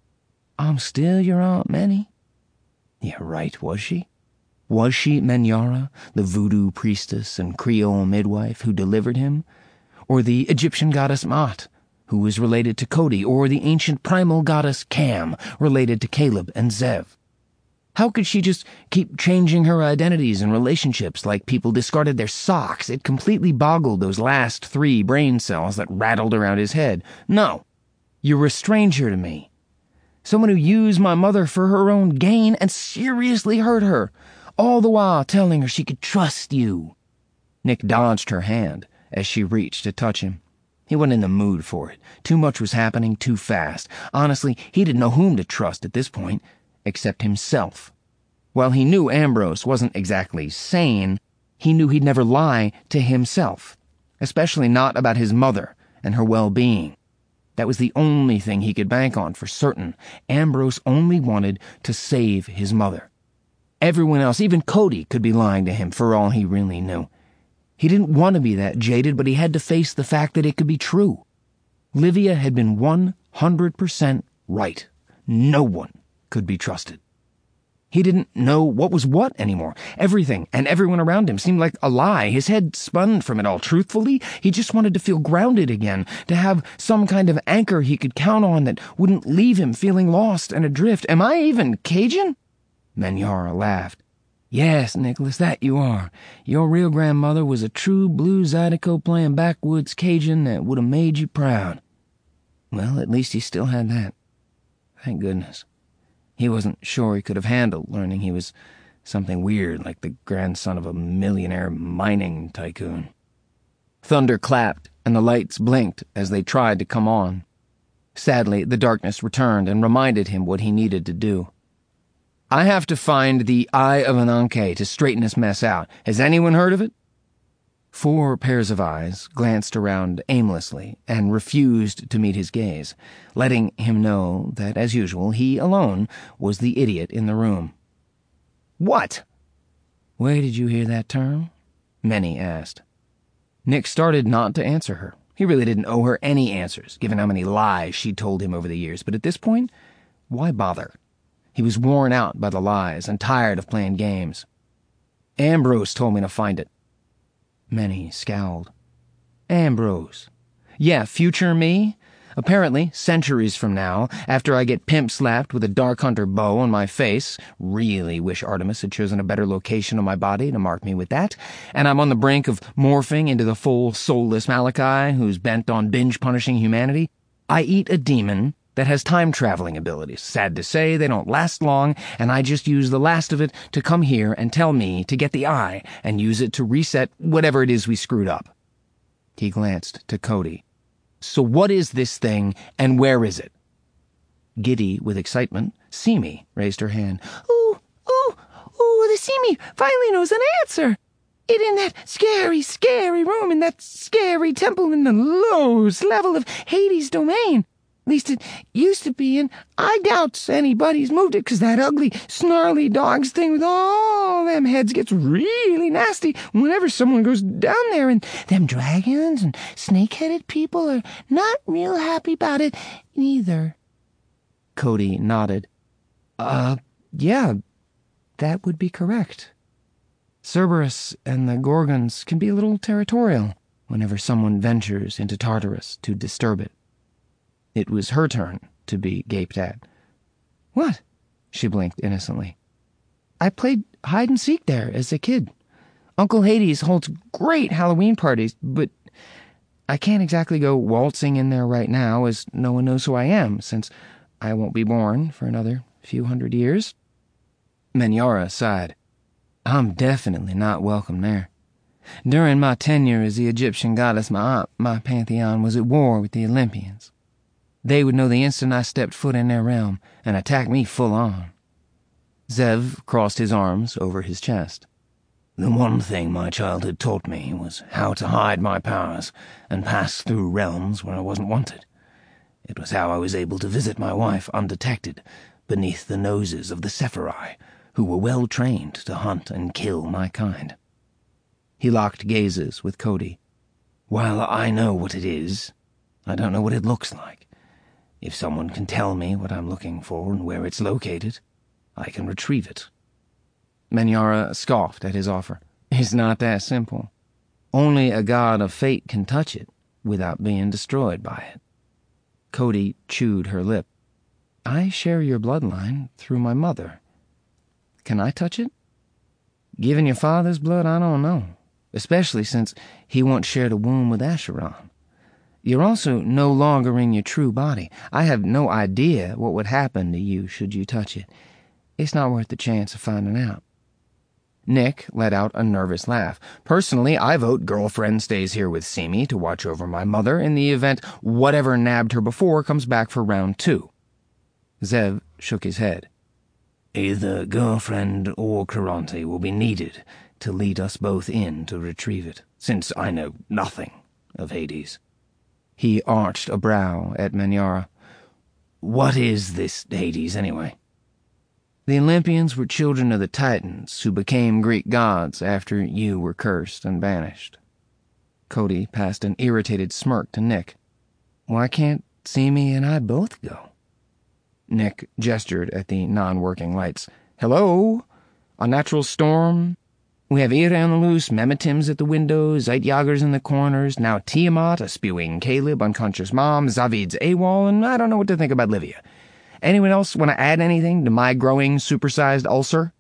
I'm still your Aunt Minnie. Yeah, right, was she? Was she Menyara, the voodoo priestess and Creole midwife who delivered him? Or the Egyptian goddess Maat, who was related to Cody? Or the ancient primal goddess Cam, related to Caleb and Zev? How could she just keep changing her identities and relationships like people discarded their socks? It completely boggled those last three brain cells that rattled around his head. No, you're a stranger to me. Someone who used my mother for her own gain and seriously hurt her, all the while telling her she could trust you. Nick dodged her hand as she reached to touch him. He wasn't in the mood for it. Too much was happening too fast. Honestly, he didn't know whom to trust at this point, except himself. While he knew Ambrose wasn't exactly sane, he knew he'd never lie to himself, especially not about his mother and her well-being. That was the only thing he could bank on for certain. Ambrose only wanted to save his mother. Everyone else, even Cody, could be lying to him for all he really knew. He didn't want to be that jaded, but he had to face the fact that it could be true. Livia had been one hundred percent right. No one could be trusted. He didn't know what was what anymore. Everything and everyone around him seemed like a lie. His head spun from it all. Truthfully, he just wanted to feel grounded again, to have some kind of anchor he could count on that wouldn't leave him feeling lost and adrift. Am I even Cajun? Menyara laughed. Yes, Nicholas, that you are. Your real grandmother was a true blue Zydeco playing backwoods Cajun that would have made you proud. Well, at least he still had that. Thank goodness. He wasn't sure he could have handled learning he was something weird like the grandson of a millionaire mining tycoon. Thunder clapped, and the lights blinked as they tried to come on. Sadly, the darkness returned and reminded him what he needed to do. I have to find the Eye of Ananke to straighten this mess out. Has anyone heard of it? Four pairs of eyes glanced around aimlessly and refused to meet his gaze, letting him know that, as usual, he alone was the idiot in the room. What? Where did you hear that term? Many asked. Nick started not to answer her. He really didn't owe her any answers, given how many lies she'd told him over the years, but at this point, why bother? He was worn out by the lies and tired of playing games. Ambrose told me to find it. Many scowled. Ambrose. Yeah, future me? Apparently, centuries from now, after I get pimp-slapped with a Dark Hunter bow on my face, really wish Artemis had chosen a better location on my body to mark me with that, and I'm on the brink of morphing into the full, soulless Malachi who's bent on binge-punishing humanity, I eat a demon that has time-traveling abilities. Sad to say, they don't last long, and I just use the last of it to come here and tell me to get the eye and use it to reset whatever it is we screwed up. He glanced to Cody. So what is this thing, and where is it? Giddy with excitement, Simi raised her hand. Ooh, ooh, ooh, the Simi finally knows an answer. It in that scary, scary room in that scary temple in the lowest level of Hades' domain. At least it used to be, and I doubt anybody's moved it, 'cause that ugly, snarly dog's thing with all them heads gets really nasty whenever someone goes down there, and them dragons and snake-headed people are not real happy about it either. Cody nodded. Uh, yeah, that would be correct. Cerberus and the Gorgons can be a little territorial whenever someone ventures into Tartarus to disturb it. It was her turn to be gaped at. What? She blinked innocently. I played hide-and-seek there as a kid. Uncle Hades holds great Halloween parties, but I can't exactly go waltzing in there right now, as no one knows who I am, since I won't be born for another few hundred years." Menyara sighed. "I'm definitely not welcome there. During my tenure as the Egyptian goddess Ma'at, my pantheon was at war with the Olympians. They would know the instant I stepped foot in their realm and attack me full on." Zev crossed his arms over his chest. "The one thing my childhood taught me was how to hide my powers and pass through realms where I wasn't wanted. It was how I was able to visit my wife undetected beneath the noses of the Sephiri, who were well trained to hunt and kill my kind." He locked gazes with Cody. "While I know what it is, I don't know what it looks like. If someone can tell me what I'm looking for and where it's located, I can retrieve it." Menyara scoffed at his offer. "It's not that simple. Only a god of fate can touch it without being destroyed by it." Cody chewed her lip. "I share your bloodline through my mother. Can I touch it?" "Given your father's blood, I don't know, especially since he once shared a womb with Acheron. You're also no longer in your true body. I have no idea what would happen to you should you touch it. It's not worth the chance of finding out." Nick let out a nervous laugh. "Personally, I vote girlfriend stays here with Simi to watch over my mother in the event whatever nabbed her before comes back for round two." Zev shook his head. "Either girlfriend or Caronte will be needed to lead us both in to retrieve it, since I know nothing of Hades." He arched a brow at Menyara. "What is this Hades, anyway?" "The Olympians were children of the Titans who became Greek gods after you were cursed and banished." Cody passed an irritated smirk to Nick. "Why can't Simi and I both go?" Nick gestured at the non-working lights. "Hello? A natural storm? We have Ira on the loose, Memetims at the windows, Zeitjagers in the corners, now Tiamat, a spewing Caleb, unconscious mom, Zavid's AWOL, and I don't know what to think about Livia. Anyone else want to add anything to my growing, supersized ulcer?"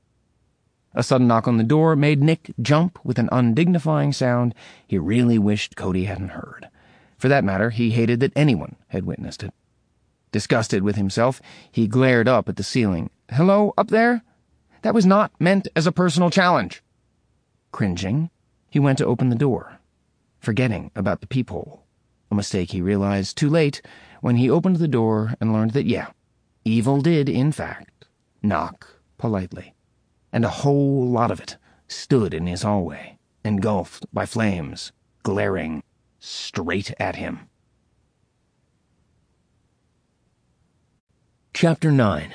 A sudden knock on the door made Nick jump with an undignifying sound he really wished Cody hadn't heard. For that matter, he hated that anyone had witnessed it. Disgusted with himself, he glared up at the ceiling. "Hello, up there? That was not meant as a personal challenge." Cringing, he went to open the door, forgetting about the peephole, a mistake he realized too late when he opened the door and learned that, yeah, evil did, in fact, knock politely, and a whole lot of it stood in his hallway, engulfed by flames, glaring straight at him. Chapter nine.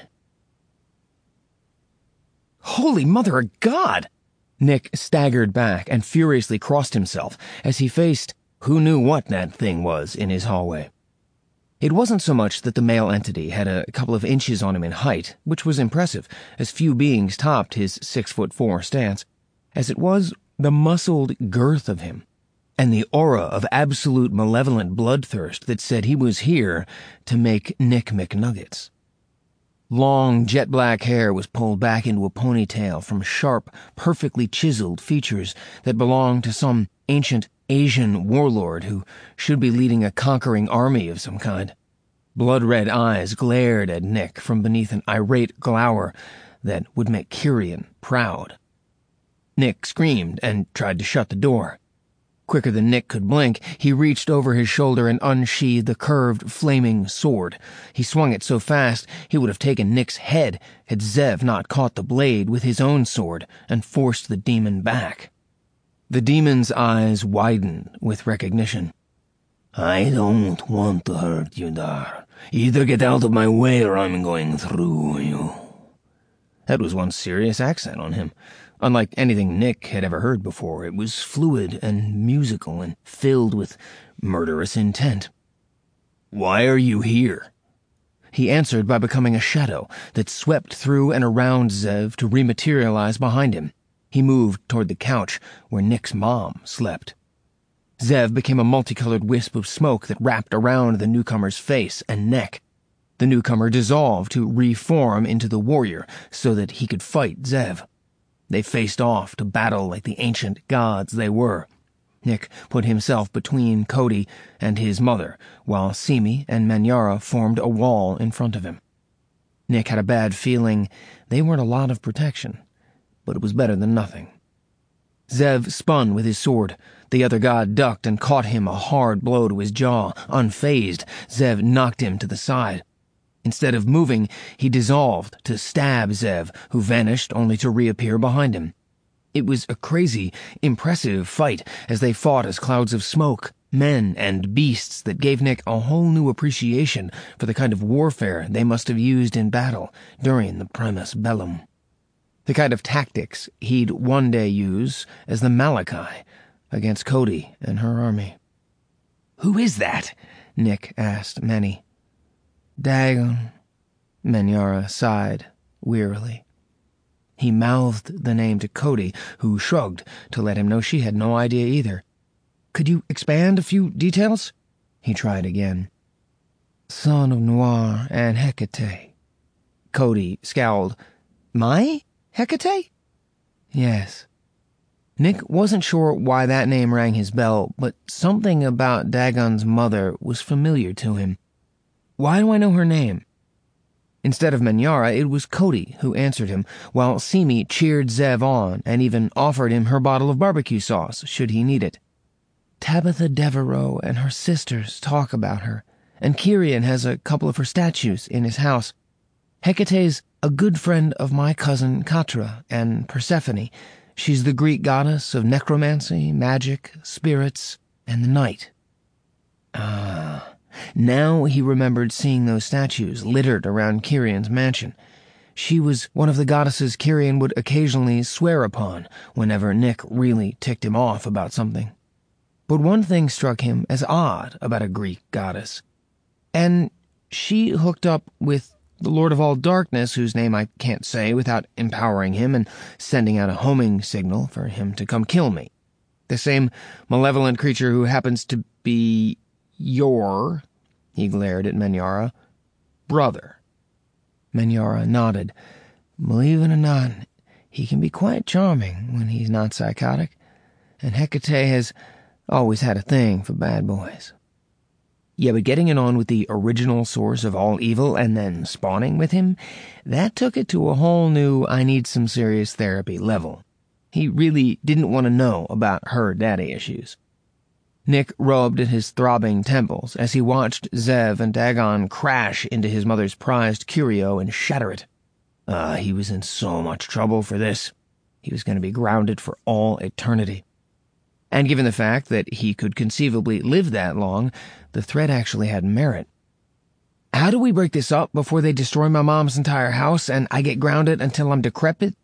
"Holy Mother of God!" Nick staggered back and furiously crossed himself as he faced who knew what that thing was in his hallway. It wasn't so much that the male entity had a couple of inches on him in height, which was impressive, as few beings topped his six-foot-four stance, as it was the muscled girth of him, and the aura of absolute malevolent bloodthirst that said he was here to make Nick McNuggets. Long, jet-black hair was pulled back into a ponytail from sharp, perfectly chiseled features that belonged to some ancient Asian warlord who should be leading a conquering army of some kind. Blood-red eyes glared at Nick from beneath an irate glower that would make Kyrian proud. Nick screamed and tried to shut the door. Quicker than Nick could blink, he reached over his shoulder and unsheathed the curved, flaming sword. He swung it so fast he would have taken Nick's head had Zev not caught the blade with his own sword and forced the demon back. The demon's eyes widened with recognition. "I don't want to hurt you, Dar. Either get out of my way or I'm going through you." That was one serious accent on him. Unlike anything Nick had ever heard before, it was fluid and musical and filled with murderous intent. "Why are you here?" He answered by becoming a shadow that swept through and around Zev to rematerialize behind him. He moved toward the couch where Nick's mom slept. Zev became a multicolored wisp of smoke that wrapped around the newcomer's face and neck. The newcomer dissolved to reform into the warrior so that he could fight Zev. They faced off to battle like the ancient gods they were. Nick put himself between Cody and his mother, while Simi and Menyara formed a wall in front of him. Nick had a bad feeling they weren't a lot of protection, but it was better than nothing. Zev spun with his sword. The other god ducked and caught him a hard blow to his jaw. Unfazed, Zev knocked him to the side. Instead of moving, he dissolved to stab Zev, who vanished only to reappear behind him. It was a crazy, impressive fight as they fought as clouds of smoke, men and beasts that gave Nick a whole new appreciation for the kind of warfare they must have used in battle during the Primus Bellum. The kind of tactics he'd one day use as the Malachi against Cody and her army. "Who is that?" Nick asked Manny. "Dagon," Manyara sighed wearily. He mouthed the name to Cody, who shrugged to let him know she had no idea either. "Could you expand a few details?" He tried again. "Son of Noir and Hecate." Cody scowled. "My Hecate?" "Yes." Nick wasn't sure why that name rang his bell, but something about Dagon's mother was familiar to him. "Why do I know her name?" Instead of Manyara, it was Cody who answered him, while Simi cheered Zev on and even offered him her bottle of barbecue sauce, should he need it. "Tabitha Devereaux and her sisters talk about her, and Kyrian has a couple of her statues in his house. Hecate's a good friend of my cousin Katra and Persephone. She's the Greek goddess of necromancy, magic, spirits, and the night." Ah, now he remembered seeing those statues littered around Kyrian's mansion. She was one of the goddesses Kyrian would occasionally swear upon whenever Nick really ticked him off about something. But one thing struck him as odd about a Greek goddess. And she hooked up with the Lord of all Darkness, whose name I can't say without empowering him and sending out a homing signal for him to come kill me. The same malevolent creature who happens to be your, he glared at Manyara, brother. Manyara nodded. "Believe it or not, he can be quite charming when he's not psychotic, and Hecate has always had a thing for bad boys." Yeah, but getting it on with the original source of all evil and then spawning with him, that took it to a whole new I need some serious therapy level. He really didn't want to know about her daddy issues. Nick rubbed at his throbbing temples as he watched Zev and Dagon crash into his mother's prized curio and shatter it. Ah, uh, he was in so much trouble for this. He was going to be grounded for all eternity. And given the fact that he could conceivably live that long, the threat actually had merit. "How do we break this up before they destroy my mom's entire house and I get grounded until I'm decrepit?"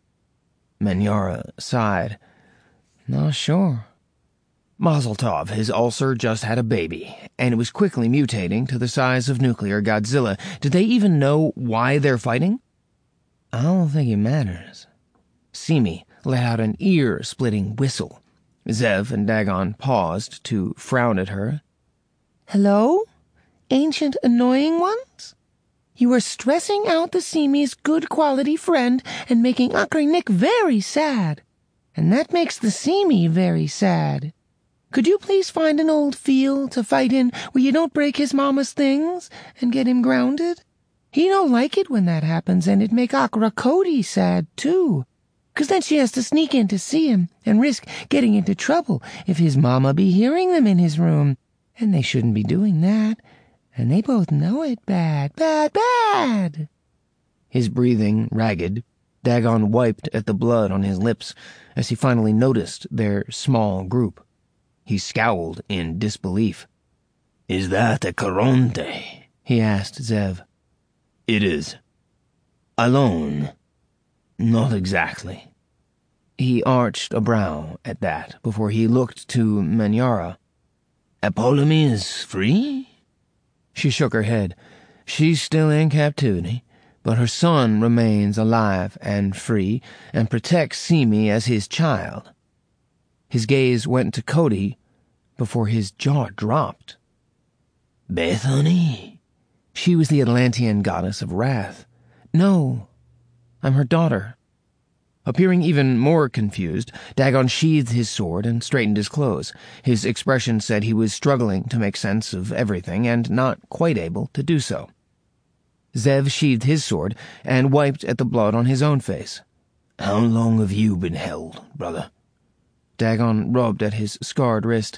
Manyara sighed. "Not sure." Mazel tov, his ulcer just had a baby, and it was quickly mutating to the size of nuclear Godzilla. Did they even know why they're fighting? "I don't think it matters." Simi let out an ear-splitting whistle. Zev and Dagon paused to frown at her. "Hello? Ancient annoying ones? You are stressing out the Simi's good quality friend and making Akre Nick very sad. And that makes the Simi very sad. Could you please find an old field to fight in where you don't break his mama's things and get him grounded? He don't like it when that happens, and it'd make Akra Cody sad, too. 'Cause then she has to sneak in to see him and risk getting into trouble if his mama be hearing them in his room. And they shouldn't be doing that. And they both know it bad, bad, bad." His breathing ragged, Dagon wiped at the blood on his lips as he finally noticed their small group. He scowled in disbelief. "Is that a Caronte?" he asked Zev. "It is." "Alone?" "Not exactly." He arched a brow at that before he looked to Manyara. "Apollumi is free?" She shook her head. "She's still in captivity, but her son remains alive and free and protects Simi as his child." His gaze went to Cody before his jaw dropped. "Bethany?" She was the Atlantean goddess of wrath. "No, I'm her daughter." Appearing even more confused, Dagon sheathed his sword and straightened his clothes. His expression said he was struggling to make sense of everything and not quite able to do so. Zev sheathed his sword and wiped at the blood on his own face. How long have you been held, brother? Dagon rubbed at his scarred wrist.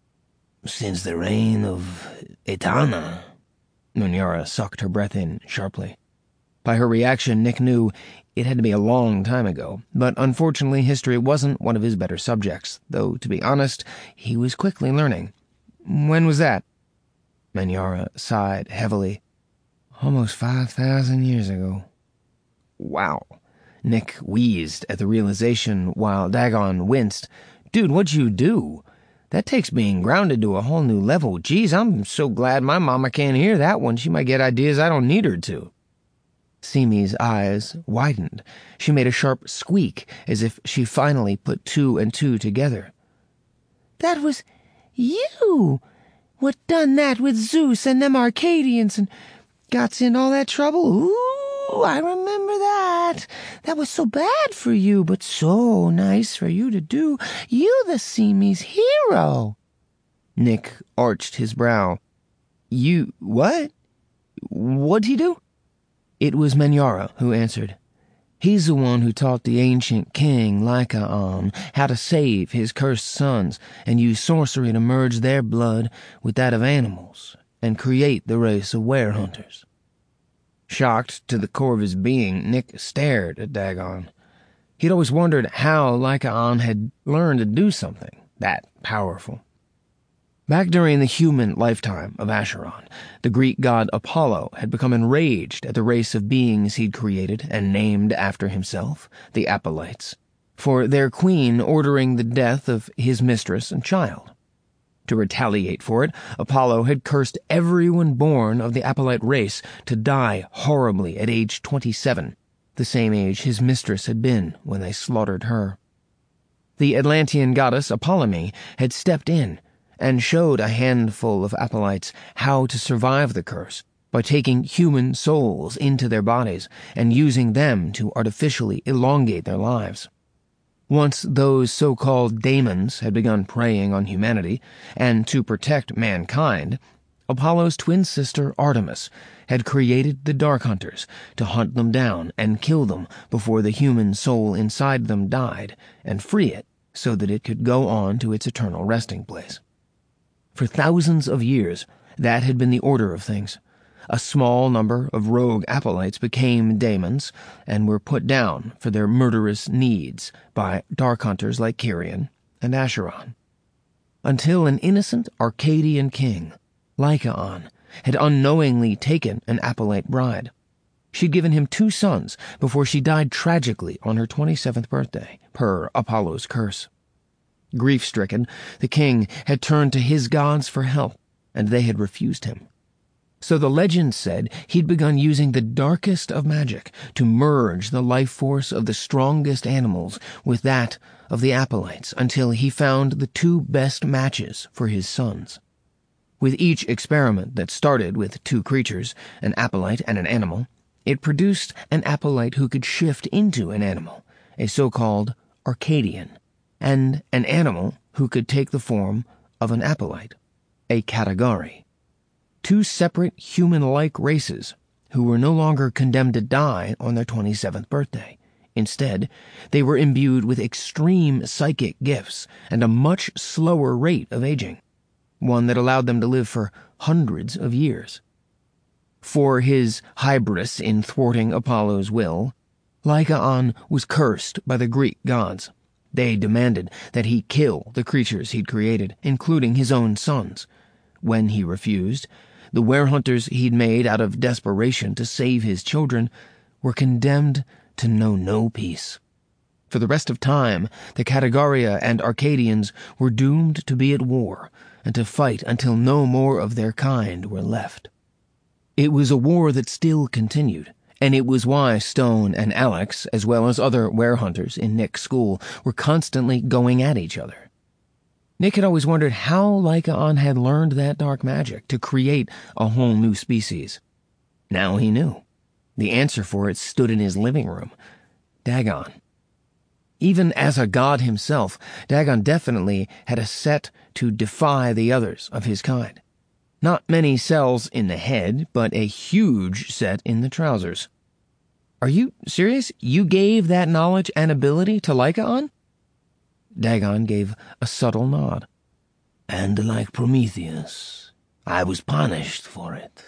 Since the reign of Etana. Minyara sucked her breath in sharply. By her reaction, Nick knew it had to be a long time ago, but unfortunately history wasn't one of his better subjects, though, to be honest, he was quickly learning. When was that? Minyara sighed heavily. Almost five thousand years ago. Wow. Nick wheezed at the realization while Dagon winced. Dude, what'd you do? That takes being grounded to a whole new level. Geez, I'm so glad my mama can't hear that one. She might get ideas I don't need her to. Simi's eyes widened. She made a sharp squeak as if she finally put two and two together. That was you! What done that with Zeus and them Arcadians and got in all that trouble? Ooh, I remember that. That was so bad for you, but so nice for you to do. You the Simi's hero. Nick arched his brow. You, what? What'd he do? It was Minyara who answered. He's the one who taught the ancient king Lycaon how to save his cursed sons and use sorcery to merge their blood with that of animals and create the race of were-hunters. Shocked to the core of his being, Nick stared at Dagon. He'd always wondered how Lycaon had learned to do something that powerful. Back during the human lifetime of Acheron, the Greek god Apollo had become enraged at the race of beings he'd created and named after himself, the Apollites, for their queen ordering the death of his mistress and child. To retaliate for it, Apollo had cursed everyone born of the Apollite race to die horribly at age twenty-seven, the same age his mistress had been when they slaughtered her. The Atlantean goddess Apollome had stepped in and showed a handful of Apollites how to survive the curse by taking human souls into their bodies and using them to artificially elongate their lives. Once those so-called daemons had begun preying on humanity, and to protect mankind, Apollo's twin sister Artemis had created the Dark Hunters to hunt them down and kill them before the human soul inside them died, and free it so that it could go on to its eternal resting place. For thousands of years, that had been the order of things. A small number of rogue Apollites became daemons and were put down for their murderous needs by dark hunters like Kyrian and Acheron. Until an innocent Arcadian king, Lycaon, had unknowingly taken an Apollite bride. She'd given him two sons before she died tragically on her twenty-seventh birthday, per Apollo's curse. Grief-stricken, the king had turned to his gods for help, and they had refused him. So the legend said he'd begun using the darkest of magic to merge the life force of the strongest animals with that of the Apollites until he found the two best matches for his sons. With each experiment that started with two creatures, an Apollite and an animal, it produced an Apollite who could shift into an animal, a so-called Arcadian, and an animal who could take the form of an Apollite, a Katagari. Two separate human-like races who were no longer condemned to die on their twenty-seventh birthday. Instead, they were imbued with extreme psychic gifts and a much slower rate of aging, one that allowed them to live for hundreds of years. For his hybris in thwarting Apollo's will, Lycaon was cursed by the Greek gods. They demanded that he kill the creatures he'd created, including his own sons. When he refused, the were-hunters he'd made out of desperation to save his children were condemned to know no peace. For the rest of time, the Katagaria and Arcadians were doomed to be at war and to fight until no more of their kind were left. It was a war that still continued, and it was why Stone and Alex, as well as other were-hunters in Nick's school, were constantly going at each other. Nick had always wondered how Lycaon had learned that dark magic to create a whole new species. Now he knew. The answer for it stood in his living room. Dagon. Even as a god himself, Dagon definitely had a set to defy the others of his kind. Not many cells in the head, but a huge set in the trousers. Are you serious? You gave that knowledge and ability to Lycaon? Dagon gave a subtle nod. And like Prometheus, I was punished for it.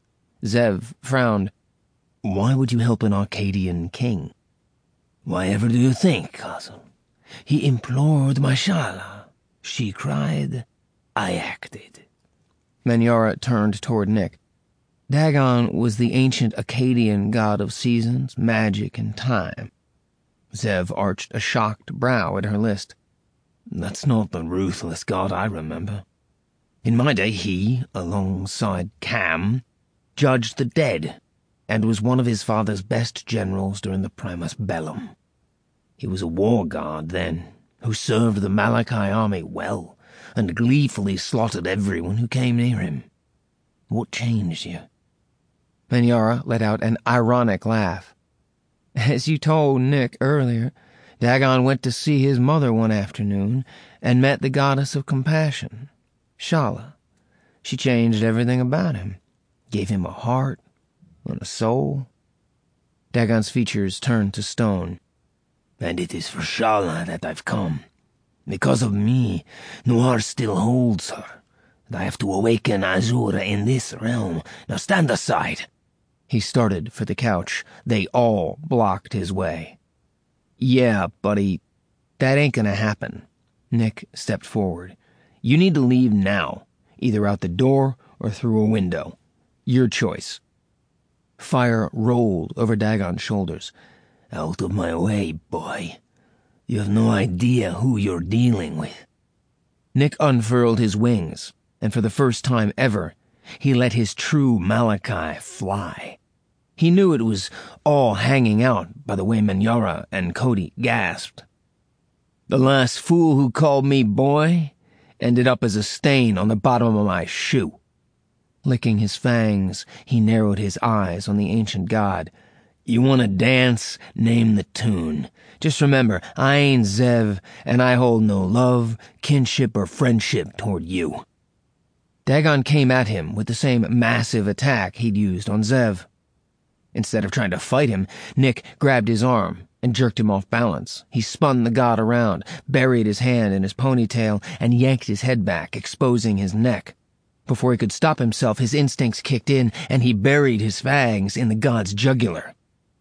Zev frowned. Why would you help an Arcadian king? Why ever do you think, cousin? He implored my Shala. She cried. I acted. Menyara turned toward Nick. Dagon was the ancient Akkadian god of seasons, magic, and time. Zev arched a shocked brow at her list. That's not the ruthless god I remember. In my day he, alongside Cam, judged the dead, and was one of his father's best generals during the Primus Bellum. He was a war god then, who served the Malachi army well, and gleefully slaughtered everyone who came near him. What changed you? Menyara let out an ironic laugh. As you told Nick earlier, Dagon went to see his mother one afternoon and met the goddess of compassion, Shala. She changed everything about him, gave him a heart and a soul. Dagon's features turned to stone. And it is for Shala that I've come. Because of me, Noir still holds her, and I have to awaken Azura in this realm. Now stand aside. He started for the couch. They all blocked his way. Yeah, buddy, that ain't gonna happen. Nick stepped forward. You need to leave now, either out the door or through a window. Your choice. Fire rolled over Dagon's shoulders. Out of my way, boy. You have no idea who you're dealing with. Nick unfurled his wings, and for the first time ever, he let his true Malachi fly. He knew it was all hanging out by the way Menyara and Cody gasped. The last fool who called me boy ended up as a stain on the bottom of my shoe. Licking his fangs, he narrowed his eyes on the ancient god. You want to dance? Name the tune. Just remember, I ain't Zev, and I hold no love, kinship, or friendship toward you. Dagon came at him with the same massive attack he'd used on Zev. Instead of trying to fight him, Nick grabbed his arm and jerked him off balance. He spun the god around, buried his hand in his ponytail, and yanked his head back, exposing his neck. Before he could stop himself, his instincts kicked in, and he buried his fangs in the god's jugular.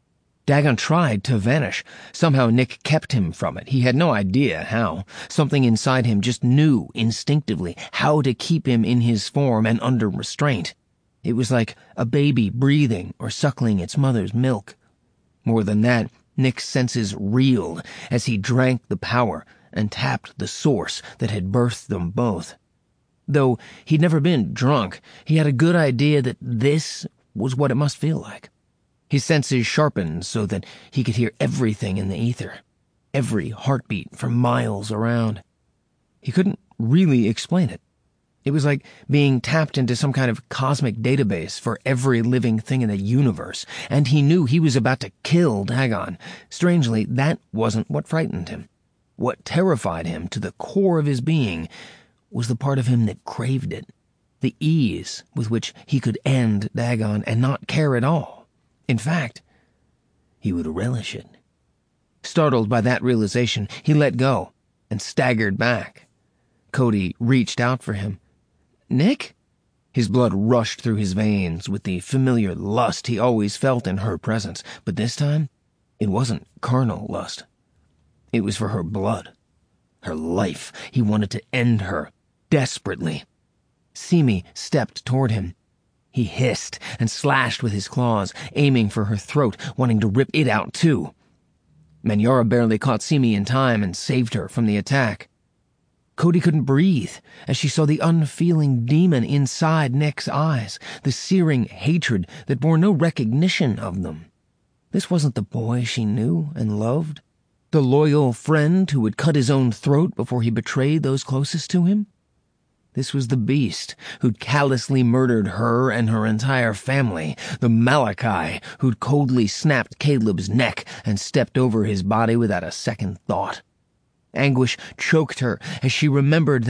Dagon tried to vanish. Somehow Nick kept him from it. He had no idea how. Something inside him just knew instinctively how to keep him in his form and under restraint. It was like a baby breathing or suckling its mother's milk. More than that, Nick's senses reeled as he drank the power and tapped the source that had birthed them both. Though he'd never been drunk, he had a good idea that this was what it must feel like. His senses sharpened so that he could hear everything in the ether, every heartbeat for miles around. He couldn't really explain it. It was like being tapped into some kind of cosmic database for every living thing in the universe, and he knew he was about to kill Dagon. Strangely, that wasn't what frightened him. What terrified him to the core of his being was the part of him that craved it, the ease with which he could end Dagon and not care at all. In fact, he would relish it. Startled by that realization, he let go and staggered back. Cody reached out for him. Nick? His blood rushed through his veins with the familiar lust he always felt in her presence, but this time, it wasn't carnal lust. It was for her blood, her life. He wanted to end her, desperately. Simi stepped toward him. He hissed and slashed with his claws, aiming for her throat, wanting to rip it out too. Menyara barely caught Simi in time and saved her from the attack. Cody couldn't breathe as she saw the unfeeling demon inside Nick's eyes, the searing hatred that bore no recognition of them. This wasn't the boy she knew and loved, the loyal friend who would cut his own throat before he betrayed those closest to him. This was the beast who'd callously murdered her and her entire family, the Malachi who'd coldly snapped Caleb's neck and stepped over his body without a second thought. Anguish choked her as she remembered